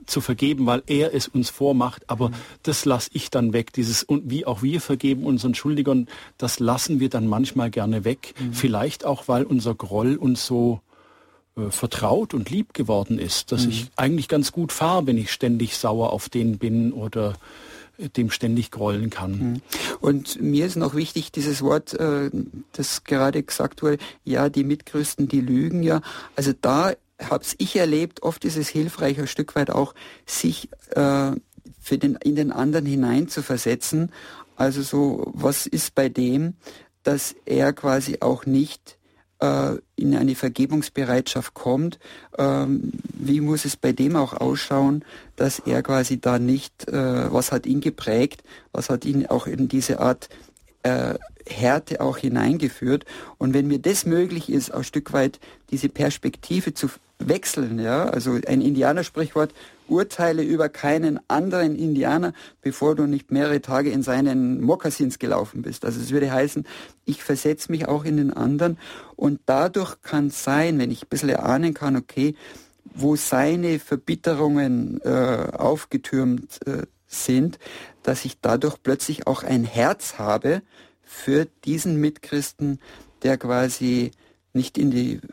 zu vergeben, weil er es uns vormacht, aber mhm. das lasse ich dann weg. Dieses, und wie auch wir vergeben unseren Schuldigern, das lassen wir dann manchmal gerne weg. Mhm. Vielleicht auch, weil unser Groll uns so äh, vertraut und lieb geworden ist, dass mhm. ich eigentlich ganz gut fahre, wenn ich ständig sauer auf den bin oder dem ständig grollen kann. Und mir ist noch wichtig, dieses Wort, äh, das gerade gesagt wurde, ja, die Mitchristen, die lügen ja. Also da habe ich erlebt, oft ist es hilfreich, ein Stück weit auch, sich äh, für den, in den anderen hinein zu versetzen. Also so, was ist bei dem, dass er quasi auch nicht äh, in eine Vergebungsbereitschaft kommt? Ähm, wie muss es bei dem auch ausschauen, dass er quasi da nicht, äh, was hat ihn geprägt, was hat ihn auch in diese Art äh, Härte auch hineingeführt? Und wenn mir das möglich ist, ein Stück weit diese Perspektive zu wechseln, ja, also ein Indianersprichwort, urteile über keinen anderen Indianer, bevor du nicht mehrere Tage in seinen Mokassins gelaufen bist. Also es würde heißen, ich versetze mich auch in den anderen und dadurch kann es sein, wenn ich ein bisschen erahnen kann, okay, wo seine Verbitterungen äh, aufgetürmt äh, sind, dass ich dadurch plötzlich auch ein Herz habe für diesen Mitchristen, der quasi nicht in die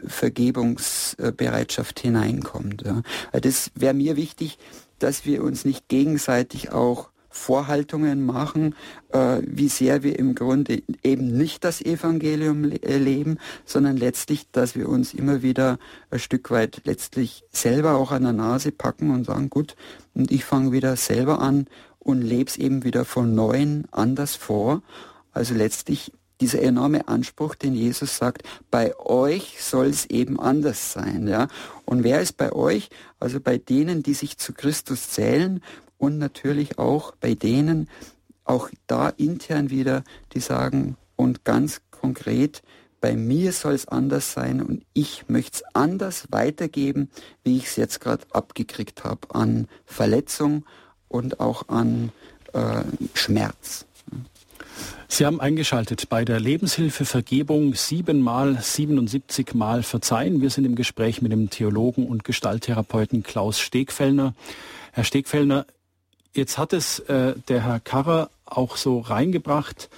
Vergebungsbereitschaft hineinkommt. Ja. Das wäre mir wichtig, dass wir uns nicht gegenseitig auch Vorhaltungen machen, äh, wie sehr wir im Grunde eben nicht das Evangelium le- leben, sondern letztlich, dass wir uns immer wieder ein Stück weit letztlich selber auch an der Nase packen und sagen, gut, und ich fange wieder selber an und lebe es eben wieder von Neuem anders vor. Also letztlich dieser enorme Anspruch, den Jesus sagt, bei euch soll es eben anders sein, ja. Und wer ist bei euch? Also bei denen, die sich zu Christus zählen und natürlich auch bei denen, auch da intern wieder, die sagen, und ganz konkret, bei mir soll es anders sein und ich möchte es anders weitergeben, wie ich es jetzt gerade abgekriegt habe an Verletzung und auch an äh, Schmerz. Sie haben eingeschaltet bei der Lebenshilfe Vergebung siebenmal, siebenundsiebzig Mal verzeihen. Wir sind im Gespräch mit dem Theologen und Gestalttherapeuten Klaus Stegfellner. Herr Stegfellner, jetzt hat es äh, der Herr Karrer auch so reingebracht.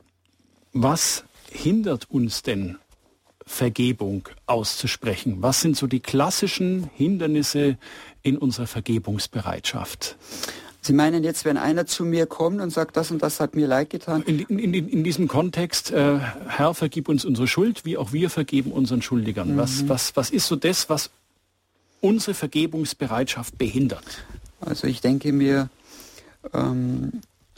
Was hindert uns denn, Vergebung auszusprechen? Was sind so die klassischen Hindernisse in unserer Vergebungsbereitschaft? Sie meinen jetzt, wenn einer zu mir kommt und sagt, das und das hat mir leid getan? In, in, in, in diesem Kontext, äh, Herr, vergib uns unsere Schuld, wie auch wir vergeben unseren Schuldigern. Mhm. Was, was, was ist so das, was unsere Vergebungsbereitschaft behindert? Also ich denke mir, ähm,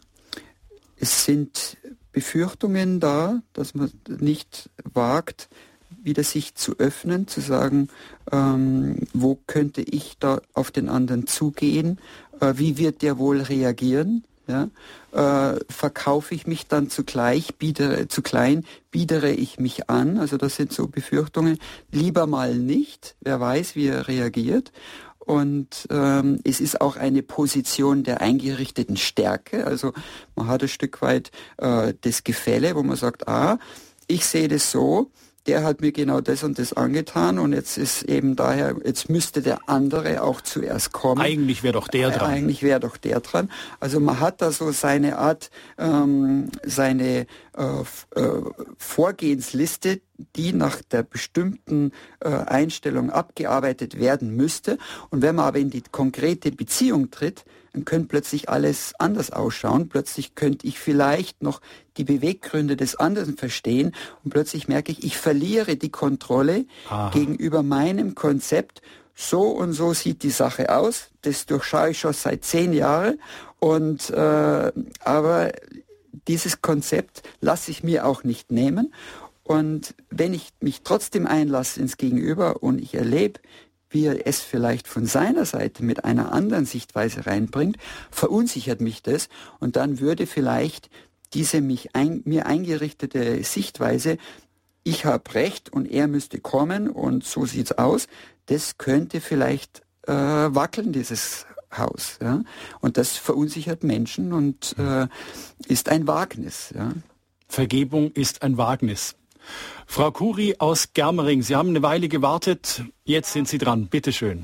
es sind Befürchtungen da, dass man nicht wagt, wieder sich zu öffnen, zu sagen, ähm, wo könnte ich da auf den anderen zugehen, äh, wie wird der wohl reagieren, ja? äh, verkaufe ich mich dann zugleich, biedere, zu klein, biedere ich mich an, also das sind so Befürchtungen, lieber mal nicht, wer weiß, wie er reagiert. Und ähm, es ist auch eine Position der eingerichteten Stärke, also man hat ein Stück weit äh, das Gefälle, wo man sagt, ah, ich sehe das so, der hat mir genau das und das angetan und jetzt ist eben daher, jetzt müsste der andere auch zuerst kommen. Eigentlich wäre doch der dran. Eigentlich wäre doch der dran. Also man hat da so seine Art, ähm, seine äh, äh, Vorgehensliste, die nach der bestimmten äh, Einstellung abgearbeitet werden müsste. Und wenn man aber in die konkrete Beziehung tritt, dann könnte plötzlich alles anders ausschauen. Plötzlich könnte ich vielleicht noch die Beweggründe des anderen verstehen und plötzlich merke ich, ich verliere die Kontrolle Aha. gegenüber meinem Konzept. So und so sieht die Sache aus. Das durchschaue ich schon seit zehn Jahren. Und äh, aber dieses Konzept lasse ich mir auch nicht nehmen. Und wenn ich mich trotzdem einlasse ins Gegenüber und ich erlebe, wie er es vielleicht von seiner Seite mit einer anderen Sichtweise reinbringt, verunsichert mich das und dann würde vielleicht diese mich ein, mir eingerichtete Sichtweise, ich habe Recht und er müsste kommen und so sieht's aus, das könnte vielleicht äh, wackeln, dieses Haus. Ja? Und das verunsichert Menschen und äh, ist ein Wagnis. Ja? Vergebung ist ein Wagnis. Frau Kuri aus Germering, Sie haben eine Weile gewartet, jetzt sind Sie dran, bitteschön.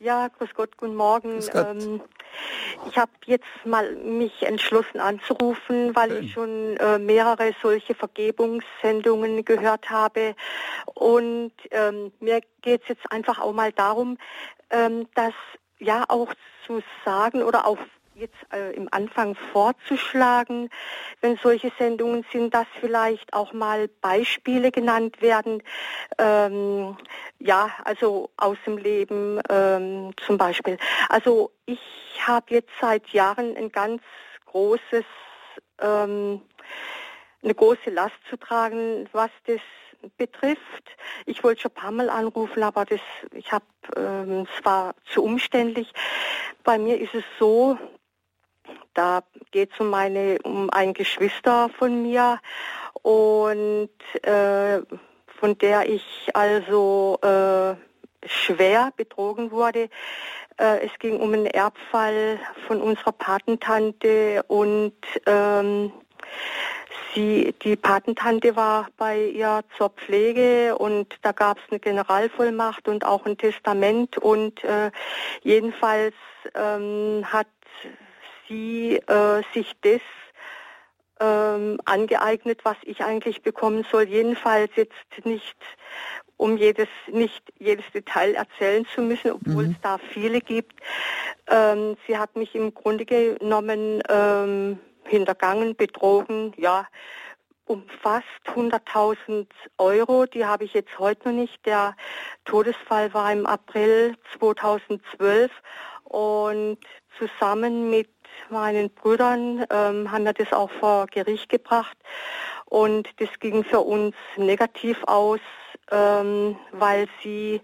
Ja, grüß Gott, guten Morgen. Grüß Gott. Ähm, ich habe jetzt mal mich entschlossen anzurufen, weil Schön. ich schon äh, mehrere solche Vergebungssendungen gehört habe. Und ähm, mir geht es jetzt einfach auch mal darum, ähm, das ja auch zu sagen oder auch jetzt äh, im Anfang vorzuschlagen, wenn solche Sendungen sind, dass vielleicht auch mal Beispiele genannt werden, ähm, ja, also aus dem Leben ähm, zum Beispiel. Also ich habe jetzt seit Jahren ein ganz großes, ähm, eine große Last zu tragen, was das betrifft. Ich wollte schon ein paar Mal anrufen, aber das, ich habe, ähm, es war zu umständlich. Bei mir ist es so, da geht es um meine, um ein Geschwister von mir und äh, von der ich also äh, schwer betrogen wurde. Äh, es ging um einen Erbfall von unserer Patentante und ähm, sie, die Patentante war bei ihr zur Pflege und da gab es eine Generalvollmacht und auch ein Testament und äh, jedenfalls ähm, hat sie äh, sich das ähm, angeeignet, was ich eigentlich bekommen soll. Jedenfalls jetzt nicht, um jedes nicht jedes Detail erzählen zu müssen, obwohl mhm. es da viele gibt. Ähm, sie hat mich im Grunde genommen ähm, hintergangen, betrogen, ja, um fast hunderttausend Euro. Die habe ich jetzt heute noch nicht. Der Todesfall war im April zweitausendzwölf und zusammen mit meinen Brüdern ähm, haben wir das auch vor Gericht gebracht und das ging für uns negativ aus, ähm, weil sie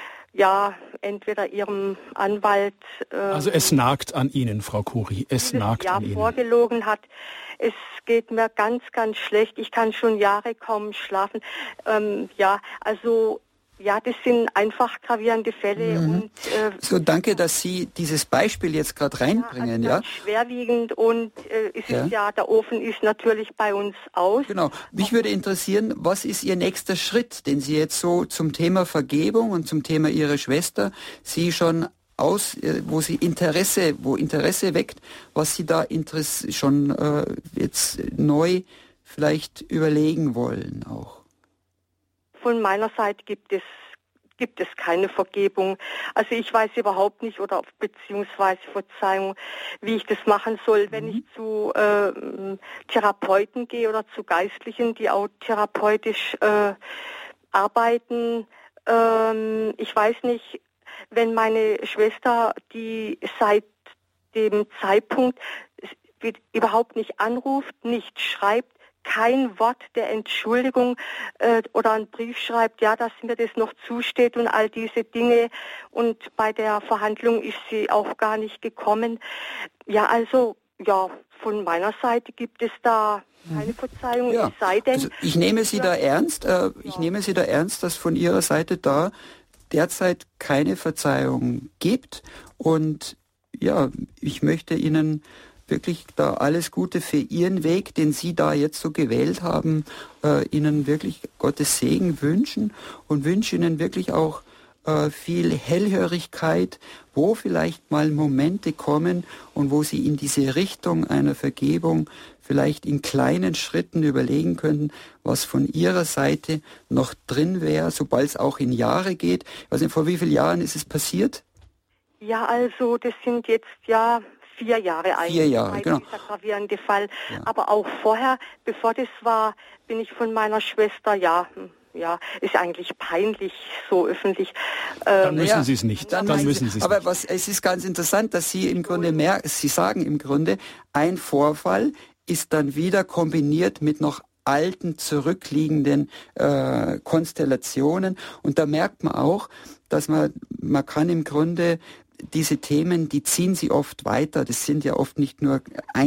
ja entweder ihrem Anwalt ähm, also es nagt an Ihnen, Frau Kuri, es nagt Jahr an Ihnen. vorgelogen hat. Es geht mir ganz, ganz schlecht. Ich kann schon Jahre kaum schlafen. Ähm, ja, also ja, das sind einfach gravierende Fälle. Mhm. Und, äh, so, danke, dass Sie dieses Beispiel jetzt gerade reinbringen. Ja, also ja? schwerwiegend und äh, es Ja. ist ja, der Ofen ist natürlich bei uns aus. Genau. Mich würde interessieren, was ist Ihr nächster Schritt, den Sie jetzt so zum Thema Vergebung und zum Thema Ihrer Schwester, Sie schon aus, äh, wo Sie Interesse, wo Interesse weckt, was Sie da Interesse schon äh, jetzt neu vielleicht überlegen wollen auch. Von meiner Seite gibt es gibt es keine Vergebung. Also ich weiß überhaupt nicht oder beziehungsweise Verzeihung, wie ich das machen soll, wenn ich zu äh, Therapeuten gehe oder zu Geistlichen, die auch therapeutisch äh, arbeiten. Ähm, ich weiß nicht, wenn meine Schwester, die seit dem Zeitpunkt überhaupt nicht anruft, nicht schreibt, kein Wort der Entschuldigung äh, oder einen Brief schreibt, ja, dass mir das noch zusteht und all diese Dinge. Und bei der Verhandlung ist sie auch gar nicht gekommen. Ja, also, ja, von meiner Seite gibt es da keine Verzeihung, Ja, es sei denn... also ich nehme Sie da ernst, äh, ich Ja. nehme Sie da ernst, dass von Ihrer Seite da derzeit keine Verzeihung gibt. Und ja, ich möchte Ihnen wirklich da alles Gute für Ihren Weg, den Sie da jetzt so gewählt haben, äh, Ihnen wirklich Gottes Segen wünschen und wünsche Ihnen wirklich auch äh, viel Hellhörigkeit, wo vielleicht mal Momente kommen und wo Sie in diese Richtung einer Vergebung vielleicht in kleinen Schritten überlegen können, was von Ihrer Seite noch drin wäre, sobald es auch in Jahre geht. Ich weiß nicht, vor wie vielen Jahren ist es passiert? Ja, also das sind jetzt ja vier Jahre eigentlich. Vier Jahre, genau. Dieser gravierende Fall. Ja. Aber auch vorher, bevor das war, bin ich von meiner Schwester, ja, ja, ist eigentlich peinlich, so öffentlich. Dann Ähm, müssen ja, Sie es nicht. Dann, Dann müssen Sie es aber nicht. was, es ist ganz interessant, dass Sie im Grunde mehr, Sie sagen im Grunde, ein Vorfall ist dann wieder kombiniert mit noch alten, zurückliegenden äh, Konstellationen. Und da merkt man auch, dass man, man kann im Grunde diese Themen, die ziehen sie oft weiter. Das sind ja oft nicht nur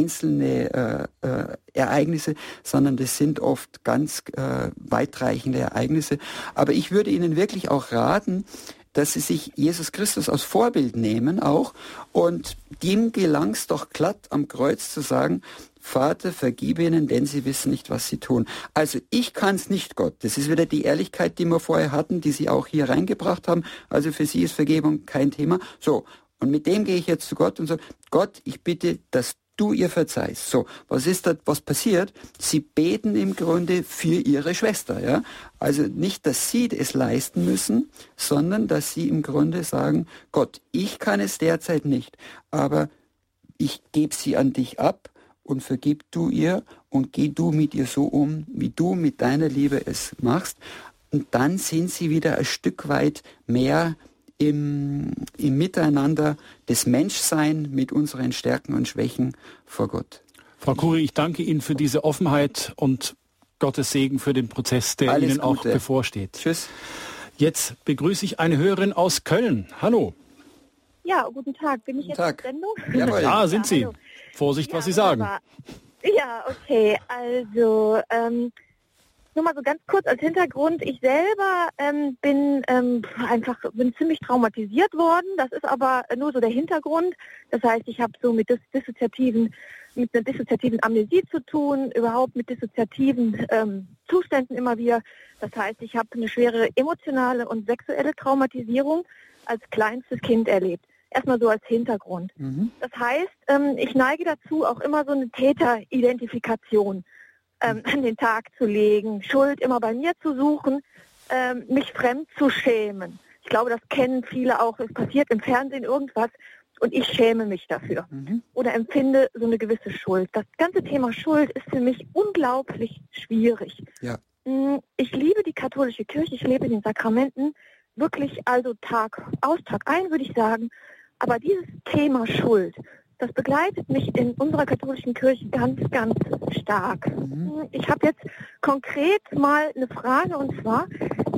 einzelne äh, äh, Ereignisse, sondern das sind oft ganz äh, weitreichende Ereignisse. Aber ich würde Ihnen wirklich auch raten, dass Sie sich Jesus Christus als Vorbild nehmen auch und dem gelang es doch glatt am Kreuz zu sagen, Vater, vergib ihnen, denn sie wissen nicht, was sie tun. Also ich kann es nicht, Gott. Das ist wieder die Ehrlichkeit, die wir vorher hatten, die Sie auch hier reingebracht haben. Also für Sie ist Vergebung kein Thema. So, und mit dem gehe ich jetzt zu Gott und sage, Gott, ich bitte, dass du ihr verzeihst. So, was ist da, was passiert? Sie beten im Grunde für ihre Schwester, ja. Also nicht, dass sie es leisten müssen, sondern dass sie im Grunde sagen, Gott, ich kann es derzeit nicht, aber ich gebe sie an dich ab und vergib du ihr und geh du mit ihr so um, wie du mit deiner Liebe es machst. Und dann sind sie wieder ein Stück weit mehr im, im Miteinander des Menschsein mit unseren Stärken und Schwächen vor Gott. Frau Kuri, ich danke Ihnen für diese Offenheit und Gottes Segen für den Prozess, der Alles Ihnen auch Gute. bevorsteht. Tschüss. Jetzt begrüße ich eine Hörerin aus Köln. Hallo. Ja, guten Tag. Bin ich Guten jetzt Tag. in Sendung? Jawohl. Ja, sind Sie. hallo. Vorsicht, Ja, was Sie sagen. wunderbar. Ja, okay. Also, ähm, nur mal so ganz kurz als Hintergrund. Ich selber ähm, bin ähm, einfach bin ziemlich traumatisiert worden. Das ist aber nur so der Hintergrund. Das heißt, ich habe so mit dis- dissoziativen, mit einer dissoziativen Amnesie zu tun, überhaupt mit dissoziativen ähm, Zuständen immer wieder. Das heißt, ich habe eine schwere emotionale und sexuelle Traumatisierung als kleinstes Kind erlebt. Erstmal so als Hintergrund. Mhm. Das heißt, ähm, ich neige dazu, auch immer so eine Täteridentifikation ähm, an den Tag zu legen, Schuld immer bei mir zu suchen, ähm, mich fremd zu schämen. Ich glaube, das kennen viele auch. Es passiert im Fernsehen irgendwas und ich schäme mich dafür Mhm. oder empfinde so eine gewisse Schuld. Das ganze Thema Schuld ist für mich unglaublich schwierig. Ja. Mm, Ich liebe die katholische Kirche, ich lebe in den Sakramenten, wirklich also Tag aus, Tag ein, würde ich sagen. Aber dieses Thema Schuld, das begleitet mich in unserer katholischen Kirche ganz, ganz stark. Mhm. Ich habe jetzt konkret mal eine Frage und zwar,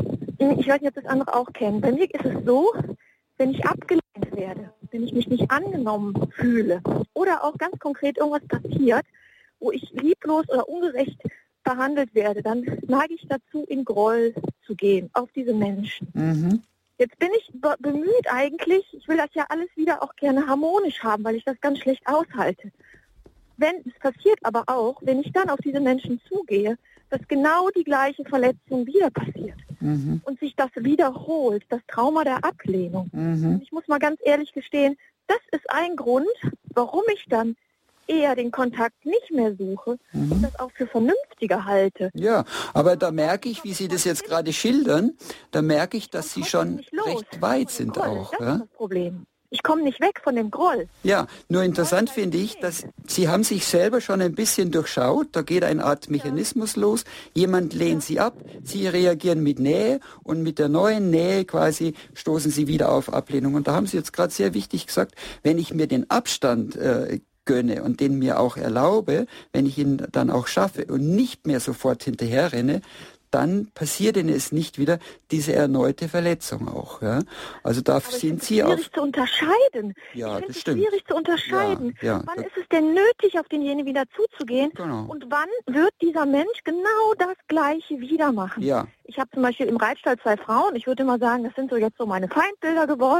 ich weiß nicht, ob das andere auch kennen. Bei mir ist es so, wenn ich abgelehnt werde, wenn ich mich nicht angenommen fühle oder auch ganz konkret irgendwas passiert, wo ich lieblos oder ungerecht behandelt werde, dann neige ich dazu, in Groll zu gehen auf diese Menschen. Mhm. Jetzt bin ich be- bemüht eigentlich, ich will das ja alles wieder auch gerne harmonisch haben, weil ich das ganz schlecht aushalte. Wenn es passiert aber auch, wenn ich dann auf diese Menschen zugehe, dass genau die gleiche Verletzung wieder passiert Mhm. und sich das wiederholt, das Trauma der Ablehnung. Mhm. Und ich muss mal ganz ehrlich gestehen, das ist ein Grund, warum ich dann eher den Kontakt nicht mehr suche und das auch für vernünftiger halte. Ja, aber da merke ich, wie Sie das jetzt gerade schildern, da merke ich, dass Sie Ich komme schon nicht los recht weit von dem sind Groll. auch. Das Ja? ist das Problem. Ich komme nicht weg von dem Groll. Ja, nur interessant finde ich, dass Sie haben sich selber schon ein bisschen durchschaut, da geht eine Art Mechanismus los, jemand lehnt Sie ab, Sie reagieren mit Nähe und mit der neuen Nähe quasi stoßen Sie wieder auf Ablehnung. Und da haben Sie jetzt gerade sehr wichtig gesagt, wenn ich mir den Abstand äh, gönne und den mir auch erlaube, wenn ich ihn dann auch schaffe und nicht mehr sofort hinterher renne, dann passiert Ihnen es nicht wieder diese erneute Verletzung auch. Ja? Also da Aber ich sind finde es Sie auf... schwierig zu unterscheiden. Ja, ich finde das es stimmt. schwierig zu unterscheiden. Ja, ja, wann das- ist es denn nötig, auf denjenigen wieder zuzugehen? Genau. Und wann wird dieser Mensch genau das Gleiche wieder machen? Ja. Ich habe zum Beispiel im Reitstall zwei Frauen. Ich würde mal sagen, das sind so jetzt so meine Feindbilder geworden.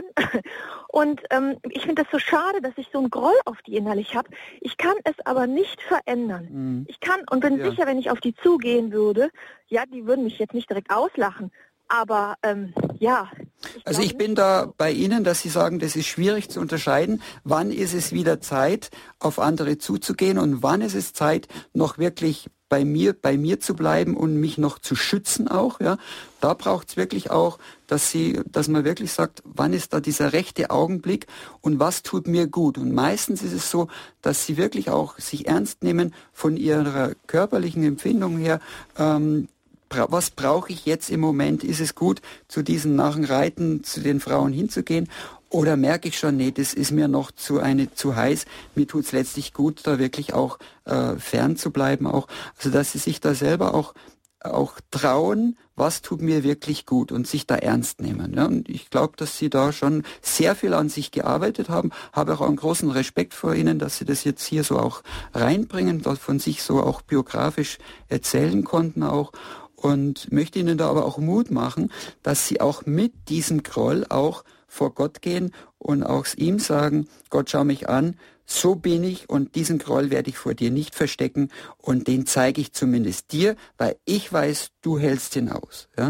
Und ähm, ich finde das so schade, dass ich so einen Groll auf die innerlich habe. Ich kann es aber nicht verändern. Mhm. Ich kann und bin Ja. sicher, wenn ich auf die zugehen würde, ja, die würden mich jetzt nicht direkt auslachen. Aber ähm, ja. Also glaube ich bin nicht, da dass- bei Ihnen, dass Sie sagen, das ist schwierig zu unterscheiden. Wann ist es wieder Zeit, auf andere zuzugehen und wann ist es Zeit, noch wirklich bei mir, bei mir zu bleiben und mich noch zu schützen auch, ja. Da braucht es wirklich auch, dass sie, dass man wirklich sagt, wann ist da dieser rechte Augenblick und was tut mir gut? Und meistens ist es so, dass sie wirklich auch sich ernst nehmen von ihrer körperlichen Empfindung her, ähm, bra- was brauche ich jetzt im Moment? Ist es gut, zu diesen nach dem Reiten zu den Frauen hinzugehen? Oder merke ich schon, nee, das ist mir noch zu eine zu heiß. Mir tut's letztlich gut, da wirklich auch äh, fern zu bleiben, auch, also dass sie sich da selber auch auch trauen, was tut mir wirklich gut und sich da ernst nehmen. Ja? Und ich glaube, dass Sie da schon sehr viel an sich gearbeitet haben. Habe auch einen großen Respekt vor Ihnen, dass Sie das jetzt hier so auch reinbringen, dort von sich so auch biografisch erzählen konnten auch. Und möchte Ihnen da aber auch Mut machen, dass Sie auch mit diesem Groll auch vor Gott gehen und auch ihm sagen, Gott, schau mich an, so bin ich und diesen Groll werde ich vor dir nicht verstecken und den zeige ich zumindest dir, weil ich weiß, du hältst ihn aus. Ja?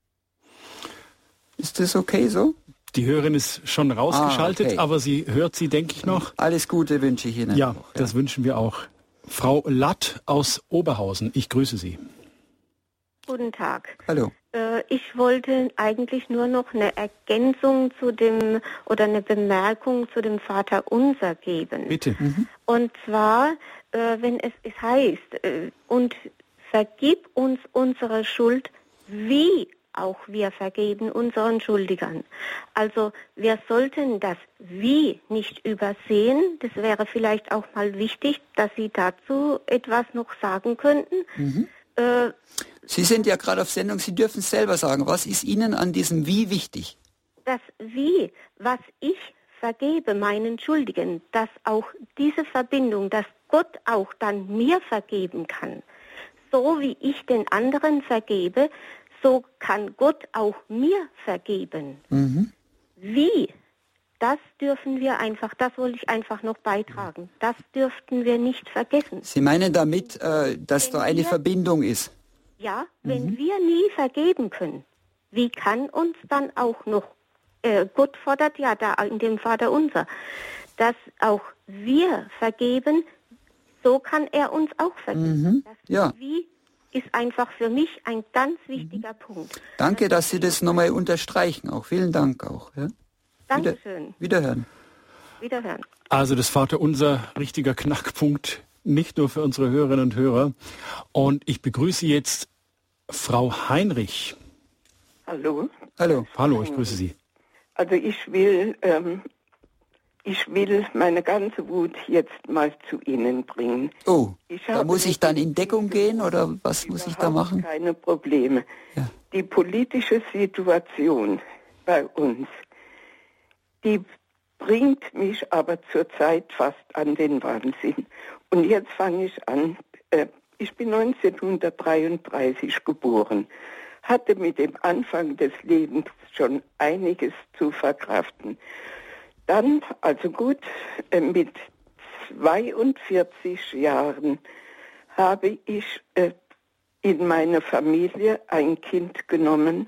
Ist das okay so? Die Hörerin ist schon rausgeschaltet, ah, okay. aber sie hört sie, denke ich, noch. Alles Gute wünsche ich Ihnen. Ja, auch, ja, das wünschen wir auch. Frau Latt aus Oberhausen, ich grüße Sie. Guten Tag. Hallo. Äh, ich wollte eigentlich nur noch eine Ergänzung zu dem oder eine Bemerkung zu dem Vaterunser geben. Bitte. Mhm. Und zwar, äh, wenn es, es heißt, äh, und vergib uns unsere Schuld, wie auch wir vergeben unseren Schuldigern. Also wir sollten das Wie nicht übersehen. Das wäre vielleicht auch mal wichtig, dass Sie dazu etwas noch sagen könnten. Mhm. Äh, Sie sind ja gerade auf Sendung, Sie dürfen es selber sagen. Was ist Ihnen an diesem Wie wichtig? Das Wie, was ich vergebe meinen Schuldigen, dass auch diese Verbindung, dass Gott auch dann mir vergeben kann. So wie ich den anderen vergebe, so kann Gott auch mir vergeben. Mhm. Wie? Das dürfen wir einfach, das wollte ich einfach noch beitragen. Das dürften wir nicht vergessen. Sie meinen damit, äh, dass wenn da eine wir, Verbindung ist? Ja, wenn mhm. wir nie vergeben können, wie kann uns dann auch noch, äh, Gott fordert ja da in dem Vaterunser, dass auch wir vergeben, so kann er uns auch vergeben. Mhm. Das ja. Wie ist einfach für mich ein ganz wichtiger mhm. Punkt. Danke, dass Sie das nochmal unterstreichen. Auch vielen Dank auch. Ja? Dankeschön. Wieder, wiederhören. Wiederhören. Also das Vaterunser, richtiger Knackpunkt, nicht nur für unsere Hörerinnen und Hörer. Und ich begrüße jetzt Frau Heinrich. Hallo. Hallo. Hallo, ich grüße Sie. Also ich will, ähm, ich will meine ganze Wut jetzt mal zu Ihnen bringen. Oh, da muss ich dann in Deckung gehen oder was muss ich da machen? Keine Probleme. Ja. Die politische Situation bei uns, die bringt mich aber zurzeit fast an den Wahnsinn. Und jetzt fange ich an. Äh, ich bin neunzehnhundertdreiunddreißig geboren, hatte mit dem Anfang des Lebens schon einiges zu verkraften. Dann, also gut, äh, mit zweiundvierzig Jahren habe ich äh, in meine Familie ein Kind genommen,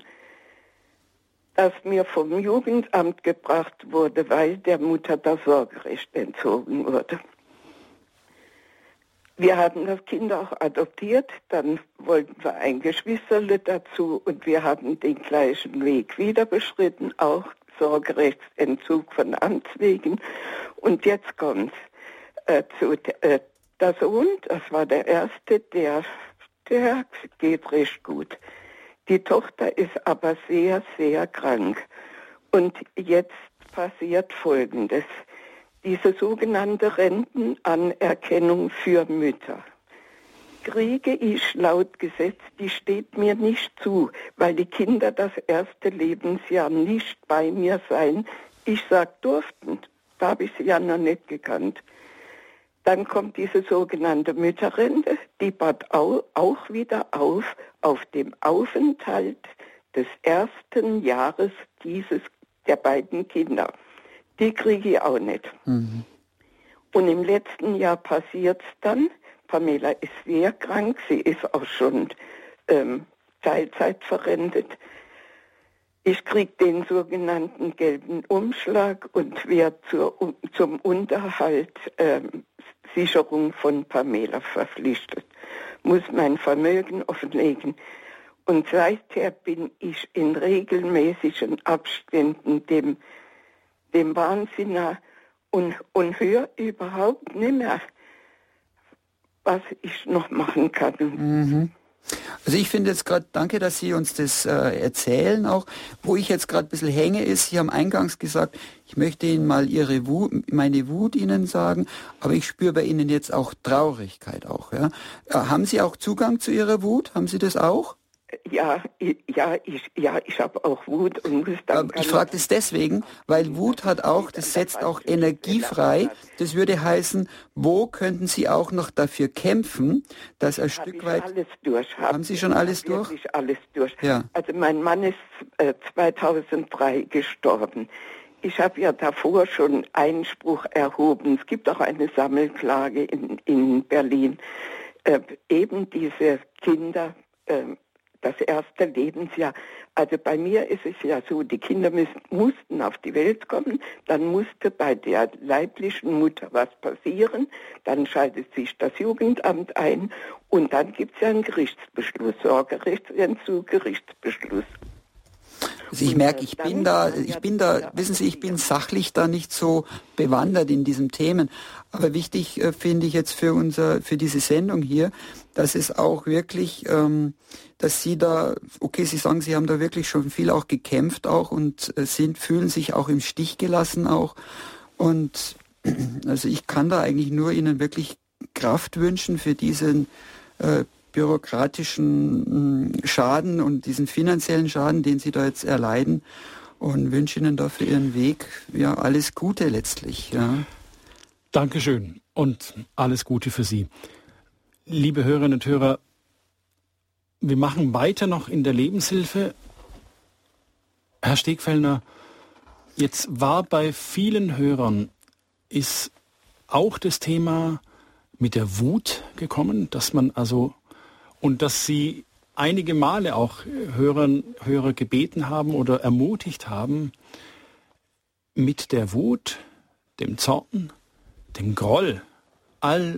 das mir vom Jugendamt gebracht wurde, weil der Mutter das Sorgerecht entzogen wurde. Wir haben das Kind auch adoptiert, dann wollten wir ein Geschwisterle dazu und wir haben den gleichen Weg wieder beschritten, auch Sorgerechtsentzug von Amts wegen. Und jetzt kommt's äh, zu äh, der Sohn, das war der erste, der, der geht recht gut. Die Tochter ist aber sehr, sehr krank. Und jetzt passiert Folgendes. Diese sogenannte Rentenanerkennung für Mütter kriege ich laut Gesetz, die steht mir nicht zu, weil die Kinder das erste Lebensjahr nicht bei mir sein. Ich sag durften, da habe ich sie ja noch nicht gekannt. Dann kommt diese sogenannte Mütterrente, die baut auch wieder auf, auf dem Aufenthalt des ersten Jahres dieses, der beiden Kinder. Die kriege ich auch nicht. Mhm. Und im letzten Jahr passiert es dann, Pamela ist sehr krank, sie ist auch schon ähm, Teilzeit verrentet. Ich kriege den sogenannten gelben Umschlag und werde zur, um, zum Unterhalt ähm, Sicherung von Pamela verpflichtet. Muss mein Vermögen offenlegen. Und seither bin ich in regelmäßigen Abständen dem, dem Wahnsinn und, und höre überhaupt nicht mehr, was ich noch machen kann. Mhm. Also ich finde jetzt gerade, danke, dass Sie uns das äh, erzählen auch. Wo ich jetzt gerade ein bisschen hänge ist, Sie haben eingangs gesagt, ich möchte Ihnen mal Ihre Wut, meine Wut Ihnen sagen, aber ich spüre bei Ihnen jetzt auch Traurigkeit auch. Ja? Äh, haben Sie auch Zugang zu Ihrer Wut? Haben Sie das auch? Ja, ja, ich, ja, ich habe auch Wut und muss dann. Ich frage das deswegen, weil Wut hat auch, das setzt auch Energie frei. Das würde heißen, wo könnten Sie auch noch dafür kämpfen, dass ein Stück weit. Alles durch. Hab haben Sie schon alles durch? Wirklich alles durch. Ja. Also mein Mann ist äh, zweitausenddrei gestorben. ich habe ja davor schon Einspruch erhoben. Es gibt auch eine Sammelklage in, in Berlin. Äh, eben diese Kinder, äh, das erste Lebensjahr. Also bei mir ist es ja so, die Kinder müssen, mussten auf die Welt kommen, dann musste bei der leiblichen Mutter was passieren, dann schaltet sich das Jugendamt ein und dann gibt es ja einen Gerichtsbeschluss, Sorgerechtsentzug, Gerichtsbeschluss. Also ich merke, ich bin da, ich bin da, wissen Sie, ich bin sachlich da nicht so bewandert in diesen Themen. Aber wichtig äh, finde ich jetzt für unser, für diese Sendung hier, dass es auch wirklich, ähm, dass Sie da, okay, Sie sagen, Sie haben da wirklich schon viel auch gekämpft auch und äh, sind, fühlen sich auch im Stich gelassen auch. Und also ich kann da eigentlich nur Ihnen wirklich Kraft wünschen für diesen äh, bürokratischen Schaden und diesen finanziellen Schaden, den Sie da jetzt erleiden, und wünsche Ihnen da für Ihren Weg ja alles Gute letztlich. Ja. Dankeschön und alles Gute für Sie. Liebe Hörerinnen und Hörer, wir machen weiter noch in der Lebenshilfe. Herr Stegfellner, jetzt war bei vielen Hörern ist auch das Thema mit der Wut gekommen, dass man also und dass Sie einige Male auch Hörern, Hörer gebeten haben oder ermutigt haben, mit der Wut, dem Zorn, dem Groll, all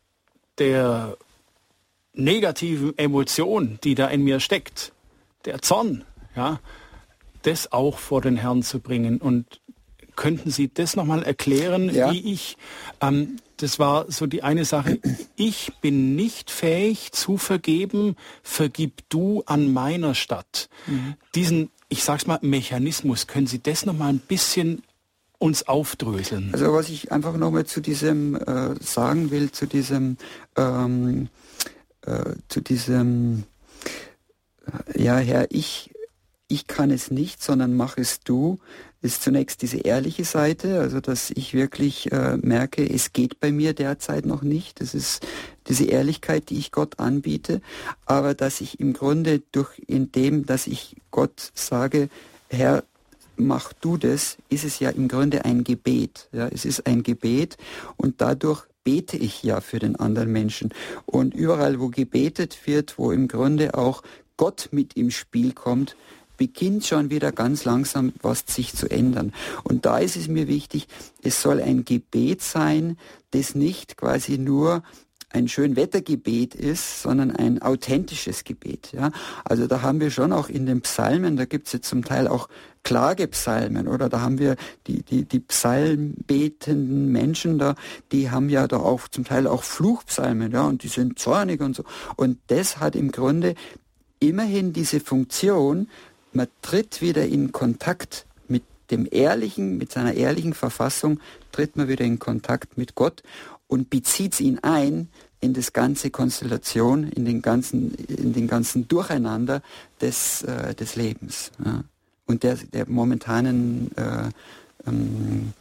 der negativen Emotion, die da in mir steckt, der Zorn, ja, das auch vor den Herrn zu bringen. Und könnten Sie das nochmal erklären, ja. wie ich, ähm, das war so die eine Sache, ich bin nicht fähig zu vergeben, vergib du an meiner Stadt. Mhm. Diesen, ich sag's mal, Mechanismus, können Sie das nochmal ein bisschen uns aufdröseln? Also was ich einfach nochmal zu diesem äh, sagen will, zu diesem, ähm, äh, zu diesem, äh, ja Herr, ich, ich kann es nicht, sondern mach es du, ist zunächst diese ehrliche Seite, also dass ich wirklich äh, merke, es geht bei mir derzeit noch nicht. Das ist diese Ehrlichkeit, die ich Gott anbiete, aber dass ich im Grunde durch indem, dass ich Gott sage, Herr, mach du das, ist es ja im Grunde ein Gebet. Ja, es ist ein Gebet und dadurch bete ich ja für den anderen Menschen. Und überall, wo gebetet wird, wo im Grunde auch Gott mit im Spiel kommt, beginnt schon wieder ganz langsam was sich zu ändern. Und da ist es mir wichtig, es soll ein Gebet sein, das nicht quasi nur ein Schönwettergebet ist, sondern ein authentisches Gebet. Ja? Also da haben wir schon auch in den Psalmen, da gibt es jetzt zum Teil auch Klagepsalmen, oder da haben wir die, die, die psalmbetenden Menschen da, die haben ja da auch zum Teil auch Fluchpsalmen, ja, und die sind zornig und so. Und das hat im Grunde immerhin diese Funktion, man tritt wieder in Kontakt mit dem Ehrlichen, mit seiner ehrlichen Verfassung, tritt man wieder in Kontakt mit Gott und bezieht ihn ein in das ganze Konstellation, in den ganzen, in den ganzen Durcheinander des, äh, des Lebens, ja, und der, der momentanen äh, ähm,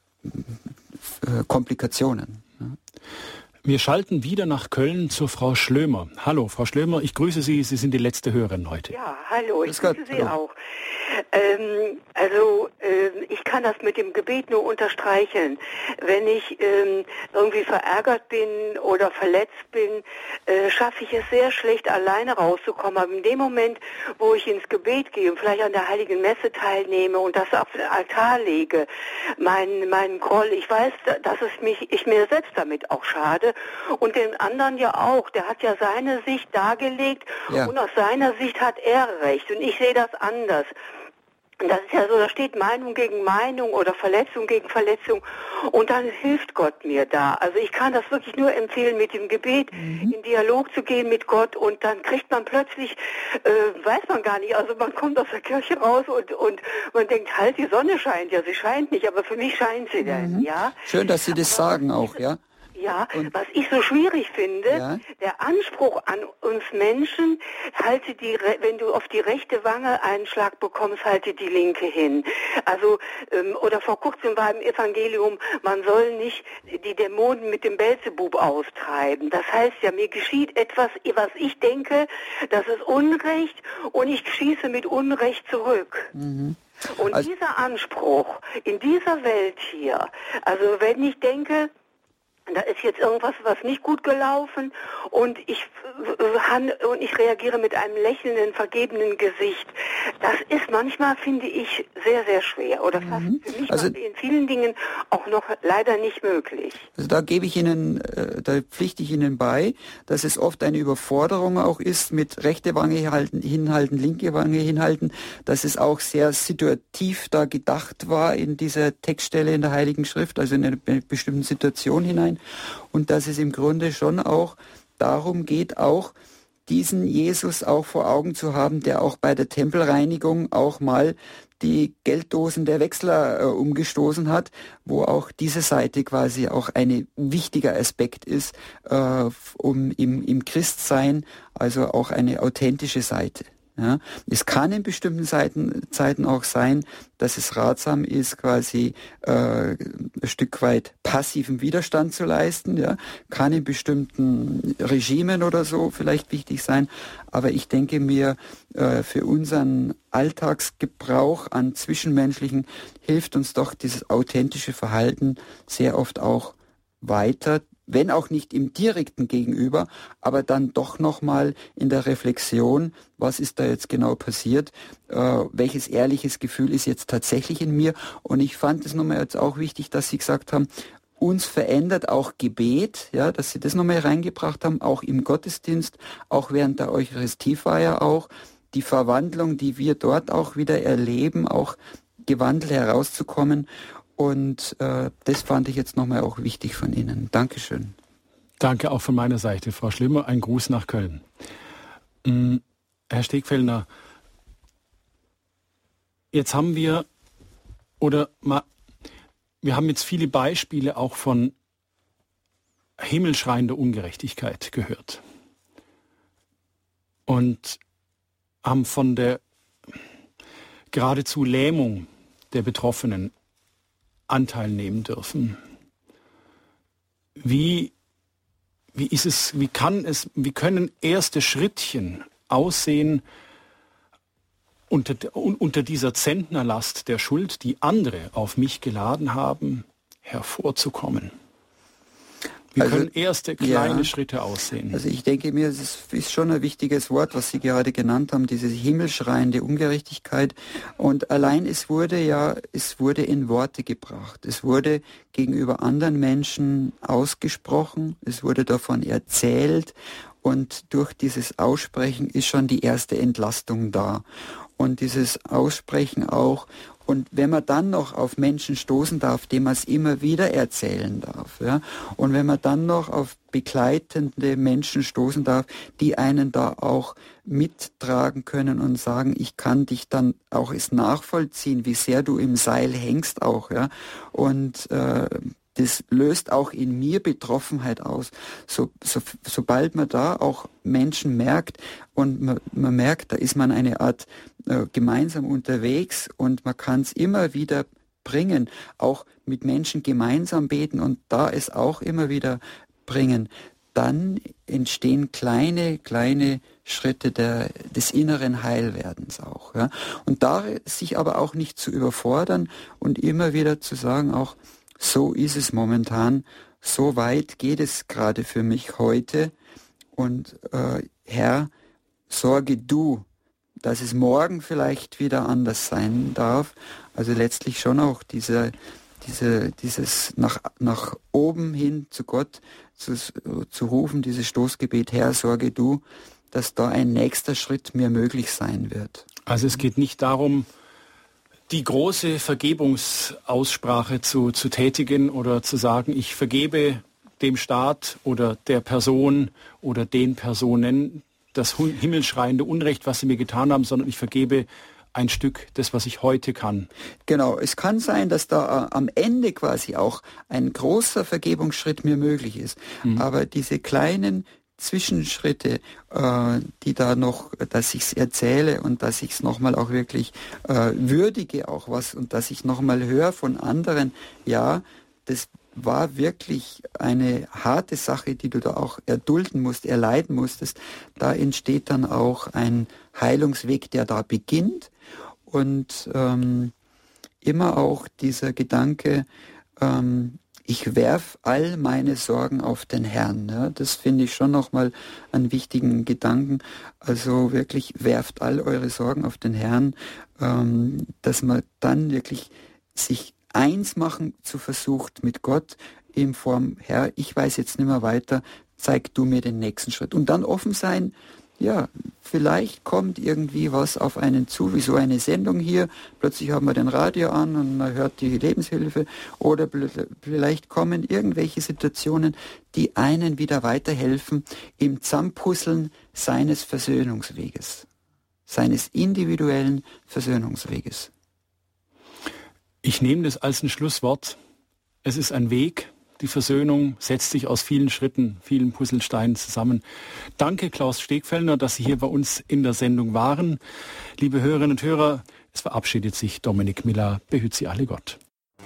äh, Komplikationen. Ja. Wir schalten wieder nach Köln zu Frau Schlömer. Hallo, Frau Schlömer, ich grüße Sie. Sie sind die letzte Hörerin heute. Ja, hallo, ich grüße Sie auch. Ähm, also äh, ich kann das mit dem Gebet nur unterstreichen. Wenn ich ähm, irgendwie verärgert bin oder verletzt bin, äh, schaffe ich es sehr schlecht, alleine rauszukommen. Aber in dem Moment, wo ich ins Gebet gehe und vielleicht an der Heiligen Messe teilnehme und das auf den Altar lege, mein, mein Groll, ich weiß, dass es mich, ich mir selbst damit auch schade und den anderen ja auch. Der hat ja seine Sicht dargelegt, ja, und aus seiner Sicht hat er recht und ich sehe das anders. Das ist ja so, da steht Meinung gegen Meinung oder Verletzung gegen Verletzung und dann hilft Gott mir da. Also ich kann das wirklich nur empfehlen, mit dem Gebet mhm. in Dialog zu gehen mit Gott und dann kriegt man plötzlich, äh, weiß man gar nicht, also man kommt aus der Kirche raus und, und man denkt, halt, die Sonne scheint ja, sie scheint nicht, aber für mich scheint sie denn, mhm. ja. Schön, dass Sie das aber sagen auch, ja. Ja, und was ich so schwierig finde, ja, der Anspruch an uns Menschen, halte die, wenn du auf die rechte Wange einen Schlag bekommst, halte die linke hin. Also, ähm, oder vor kurzem war im Evangelium, man soll nicht die Dämonen mit dem Belzebub austreiben. Das heißt ja, mir geschieht etwas, was ich denke, das ist Unrecht und ich schieße mit Unrecht zurück. Mhm. Und also, dieser Anspruch in dieser Welt hier, also wenn ich denke, da ist jetzt irgendwas, was nicht gut gelaufen und ich, äh, und ich reagiere mit einem lächelnden, vergebenen Gesicht. Das ist manchmal, finde ich, sehr, sehr schwer oder fast mhm. für mich also, in vielen Dingen auch noch leider nicht möglich. Also da gebe ich Ihnen, äh, da pflichte ich Ihnen bei, dass es oft eine Überforderung auch ist, mit rechte Wange halten, hinhalten, linke Wange hinhalten, dass es auch sehr situativ da gedacht war in dieser Textstelle in der Heiligen Schrift, also in eine bestimmte Situation hinein. Und dass es im Grunde schon auch darum geht, auch diesen Jesus auch vor Augen zu haben, der auch bei der Tempelreinigung auch mal die Gelddosen der Wechsler äh, umgestoßen hat, wo auch diese Seite quasi auch ein wichtiger Aspekt ist, äh, um im, im Christsein, also auch eine authentische Seite. Ja, es kann in bestimmten Zeiten, Zeiten auch sein, dass es ratsam ist, quasi äh, ein Stück weit passiven Widerstand zu leisten. Ja, kann in bestimmten Regimen oder so vielleicht wichtig sein. Aber ich denke mir, äh, für unseren Alltagsgebrauch an Zwischenmenschlichen hilft uns doch dieses authentische Verhalten sehr oft auch weiter. Wenn auch nicht im direkten Gegenüber, aber dann doch nochmal in der Reflexion, was ist da jetzt genau passiert, äh, welches ehrliches Gefühl ist jetzt tatsächlich in mir. Und ich fand es nochmal jetzt auch wichtig, dass Sie gesagt haben, uns verändert auch Gebet, ja, dass Sie das nochmal reingebracht haben, auch im Gottesdienst, auch während der Eucharistiefeier auch, die Verwandlung, die wir dort auch wieder erleben, auch gewandelt herauszukommen. Und äh, das fand ich jetzt nochmal auch wichtig von Ihnen. Dankeschön. Danke auch von meiner Seite, Frau Schlimmer. Ein Gruß nach Köln. Ähm, Herr Stegfellner, jetzt haben wir, oder ma, wir haben jetzt viele Beispiele auch von himmelschreiender Ungerechtigkeit gehört. Und haben von der geradezu Lähmung der Betroffenen Anteil nehmen dürfen. Wie, wie ist es, wie kann es, wie können erste Schrittchen aussehen unter, unter dieser Zentnerlast der Schuld, die andere auf mich geladen haben, hervorzukommen? Wie also, können erste kleine ja, Schritte aussehen? Also ich denke mir, es ist, ist schon ein wichtiges Wort, was Sie gerade genannt haben, diese himmelschreiende Ungerechtigkeit. Und allein es wurde ja, es wurde in Worte gebracht. Es wurde gegenüber anderen Menschen ausgesprochen. Es wurde davon erzählt. Und durch dieses Aussprechen ist schon die erste Entlastung da. Und dieses Aussprechen auch. Und wenn man dann noch auf Menschen stoßen darf, dem man es immer wieder erzählen darf, ja, und wenn man dann noch auf begleitende Menschen stoßen darf, die einen da auch mittragen können und sagen, ich kann dich dann auch es nachvollziehen, wie sehr du im Seil hängst auch, ja, und äh, das löst auch in mir Betroffenheit aus. So, so, sobald man da auch Menschen merkt und man, man merkt, da ist man eine Art äh, gemeinsam unterwegs und man kann es immer wieder bringen, auch mit Menschen gemeinsam beten und da es auch immer wieder bringen, dann entstehen kleine, kleine Schritte der, des inneren Heilwerdens auch. Ja. Und da sich aber auch nicht zu überfordern und immer wieder zu sagen, auch so ist es momentan, so weit geht es gerade für mich heute und äh, Herr, sorge du, dass es morgen vielleicht wieder anders sein darf. Also letztlich schon auch diese, diese, dieses nach, nach oben hin zu Gott zu, zu rufen, dieses Stoßgebet, Herr, sorge du, dass da ein nächster Schritt mir möglich sein wird. Also es geht nicht darum, die große Vergebungsaussprache zu, zu tätigen oder zu sagen, ich vergebe dem Staat oder der Person oder den Personen das himmelschreiende Unrecht, was sie mir getan haben, sondern ich vergebe ein Stück des, was ich heute kann. Genau, es kann sein, dass da äh, am Ende quasi auch ein großer Vergebungsschritt mir möglich ist. Mhm. Aber diese kleinen Zwischenschritte, äh, die da noch, dass ich es erzähle und dass ich es nochmal auch wirklich äh, würdige auch was und dass ich nochmal höre von anderen, ja, das war wirklich eine harte Sache, die du da auch erdulden musst, erleiden musstest. Da entsteht dann auch ein Heilungsweg, der da beginnt und ähm, immer auch dieser Gedanke, ähm, ich werf all meine Sorgen auf den Herrn. Ja, das finde ich schon nochmal einen wichtigen Gedanken. Also wirklich werft all eure Sorgen auf den Herrn, ähm, dass man dann wirklich sich eins machen zu versucht mit Gott in Form, Herr, ich weiß jetzt nicht mehr weiter, zeig du mir den nächsten Schritt. Und dann offen sein, ja, vielleicht kommt irgendwie was auf einen zu, wie so eine Sendung hier. Plötzlich haben wir den Radio an und man hört die Lebenshilfe. Oder vielleicht kommen irgendwelche Situationen, die einen wieder weiterhelfen im Zusammenpuzzeln seines Versöhnungsweges, seines individuellen Versöhnungsweges. Ich nehme das als ein Schlusswort. Es ist ein Weg. Die Versöhnung setzt sich aus vielen Schritten, vielen Puzzlesteinen zusammen. Danke, Klaus Stegfellner, dass Sie hier bei uns in der Sendung waren. Liebe Hörerinnen und Hörer, es verabschiedet sich Dominik Miller. Behüt Sie alle Gott.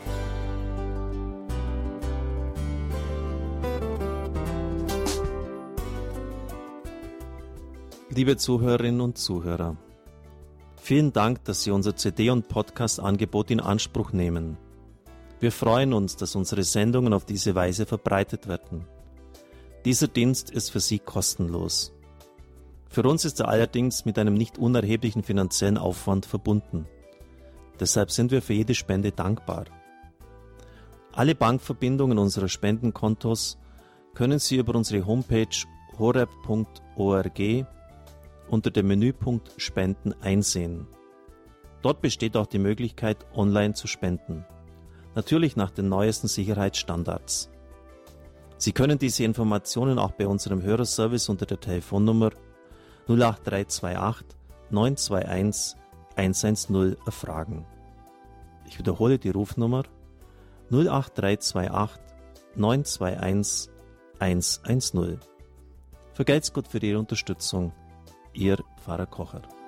Liebe Zuhörerinnen und Zuhörer, vielen Dank, dass Sie unser C D- und Podcast-Angebot in Anspruch nehmen. Wir freuen uns, dass unsere Sendungen auf diese Weise verbreitet werden. Dieser Dienst ist für Sie kostenlos. Für uns ist er allerdings mit einem nicht unerheblichen finanziellen Aufwand verbunden. Deshalb sind wir für jede Spende dankbar. Alle Bankverbindungen unserer Spendenkontos können Sie über unsere Homepage horeb punkt org unter dem Menüpunkt Spenden einsehen. Dort besteht auch die Möglichkeit, online zu spenden. Natürlich nach den neuesten Sicherheitsstandards. Sie können diese Informationen auch bei unserem Hörerservice unter der Telefonnummer null acht drei zwei acht neun zwei eins eins eins null erfragen. Ich wiederhole die Rufnummer null acht drei zwei acht neun zwei eins eins eins null. Vergelt's Gott für Ihre Unterstützung. Ihr Pfarrer Kocher.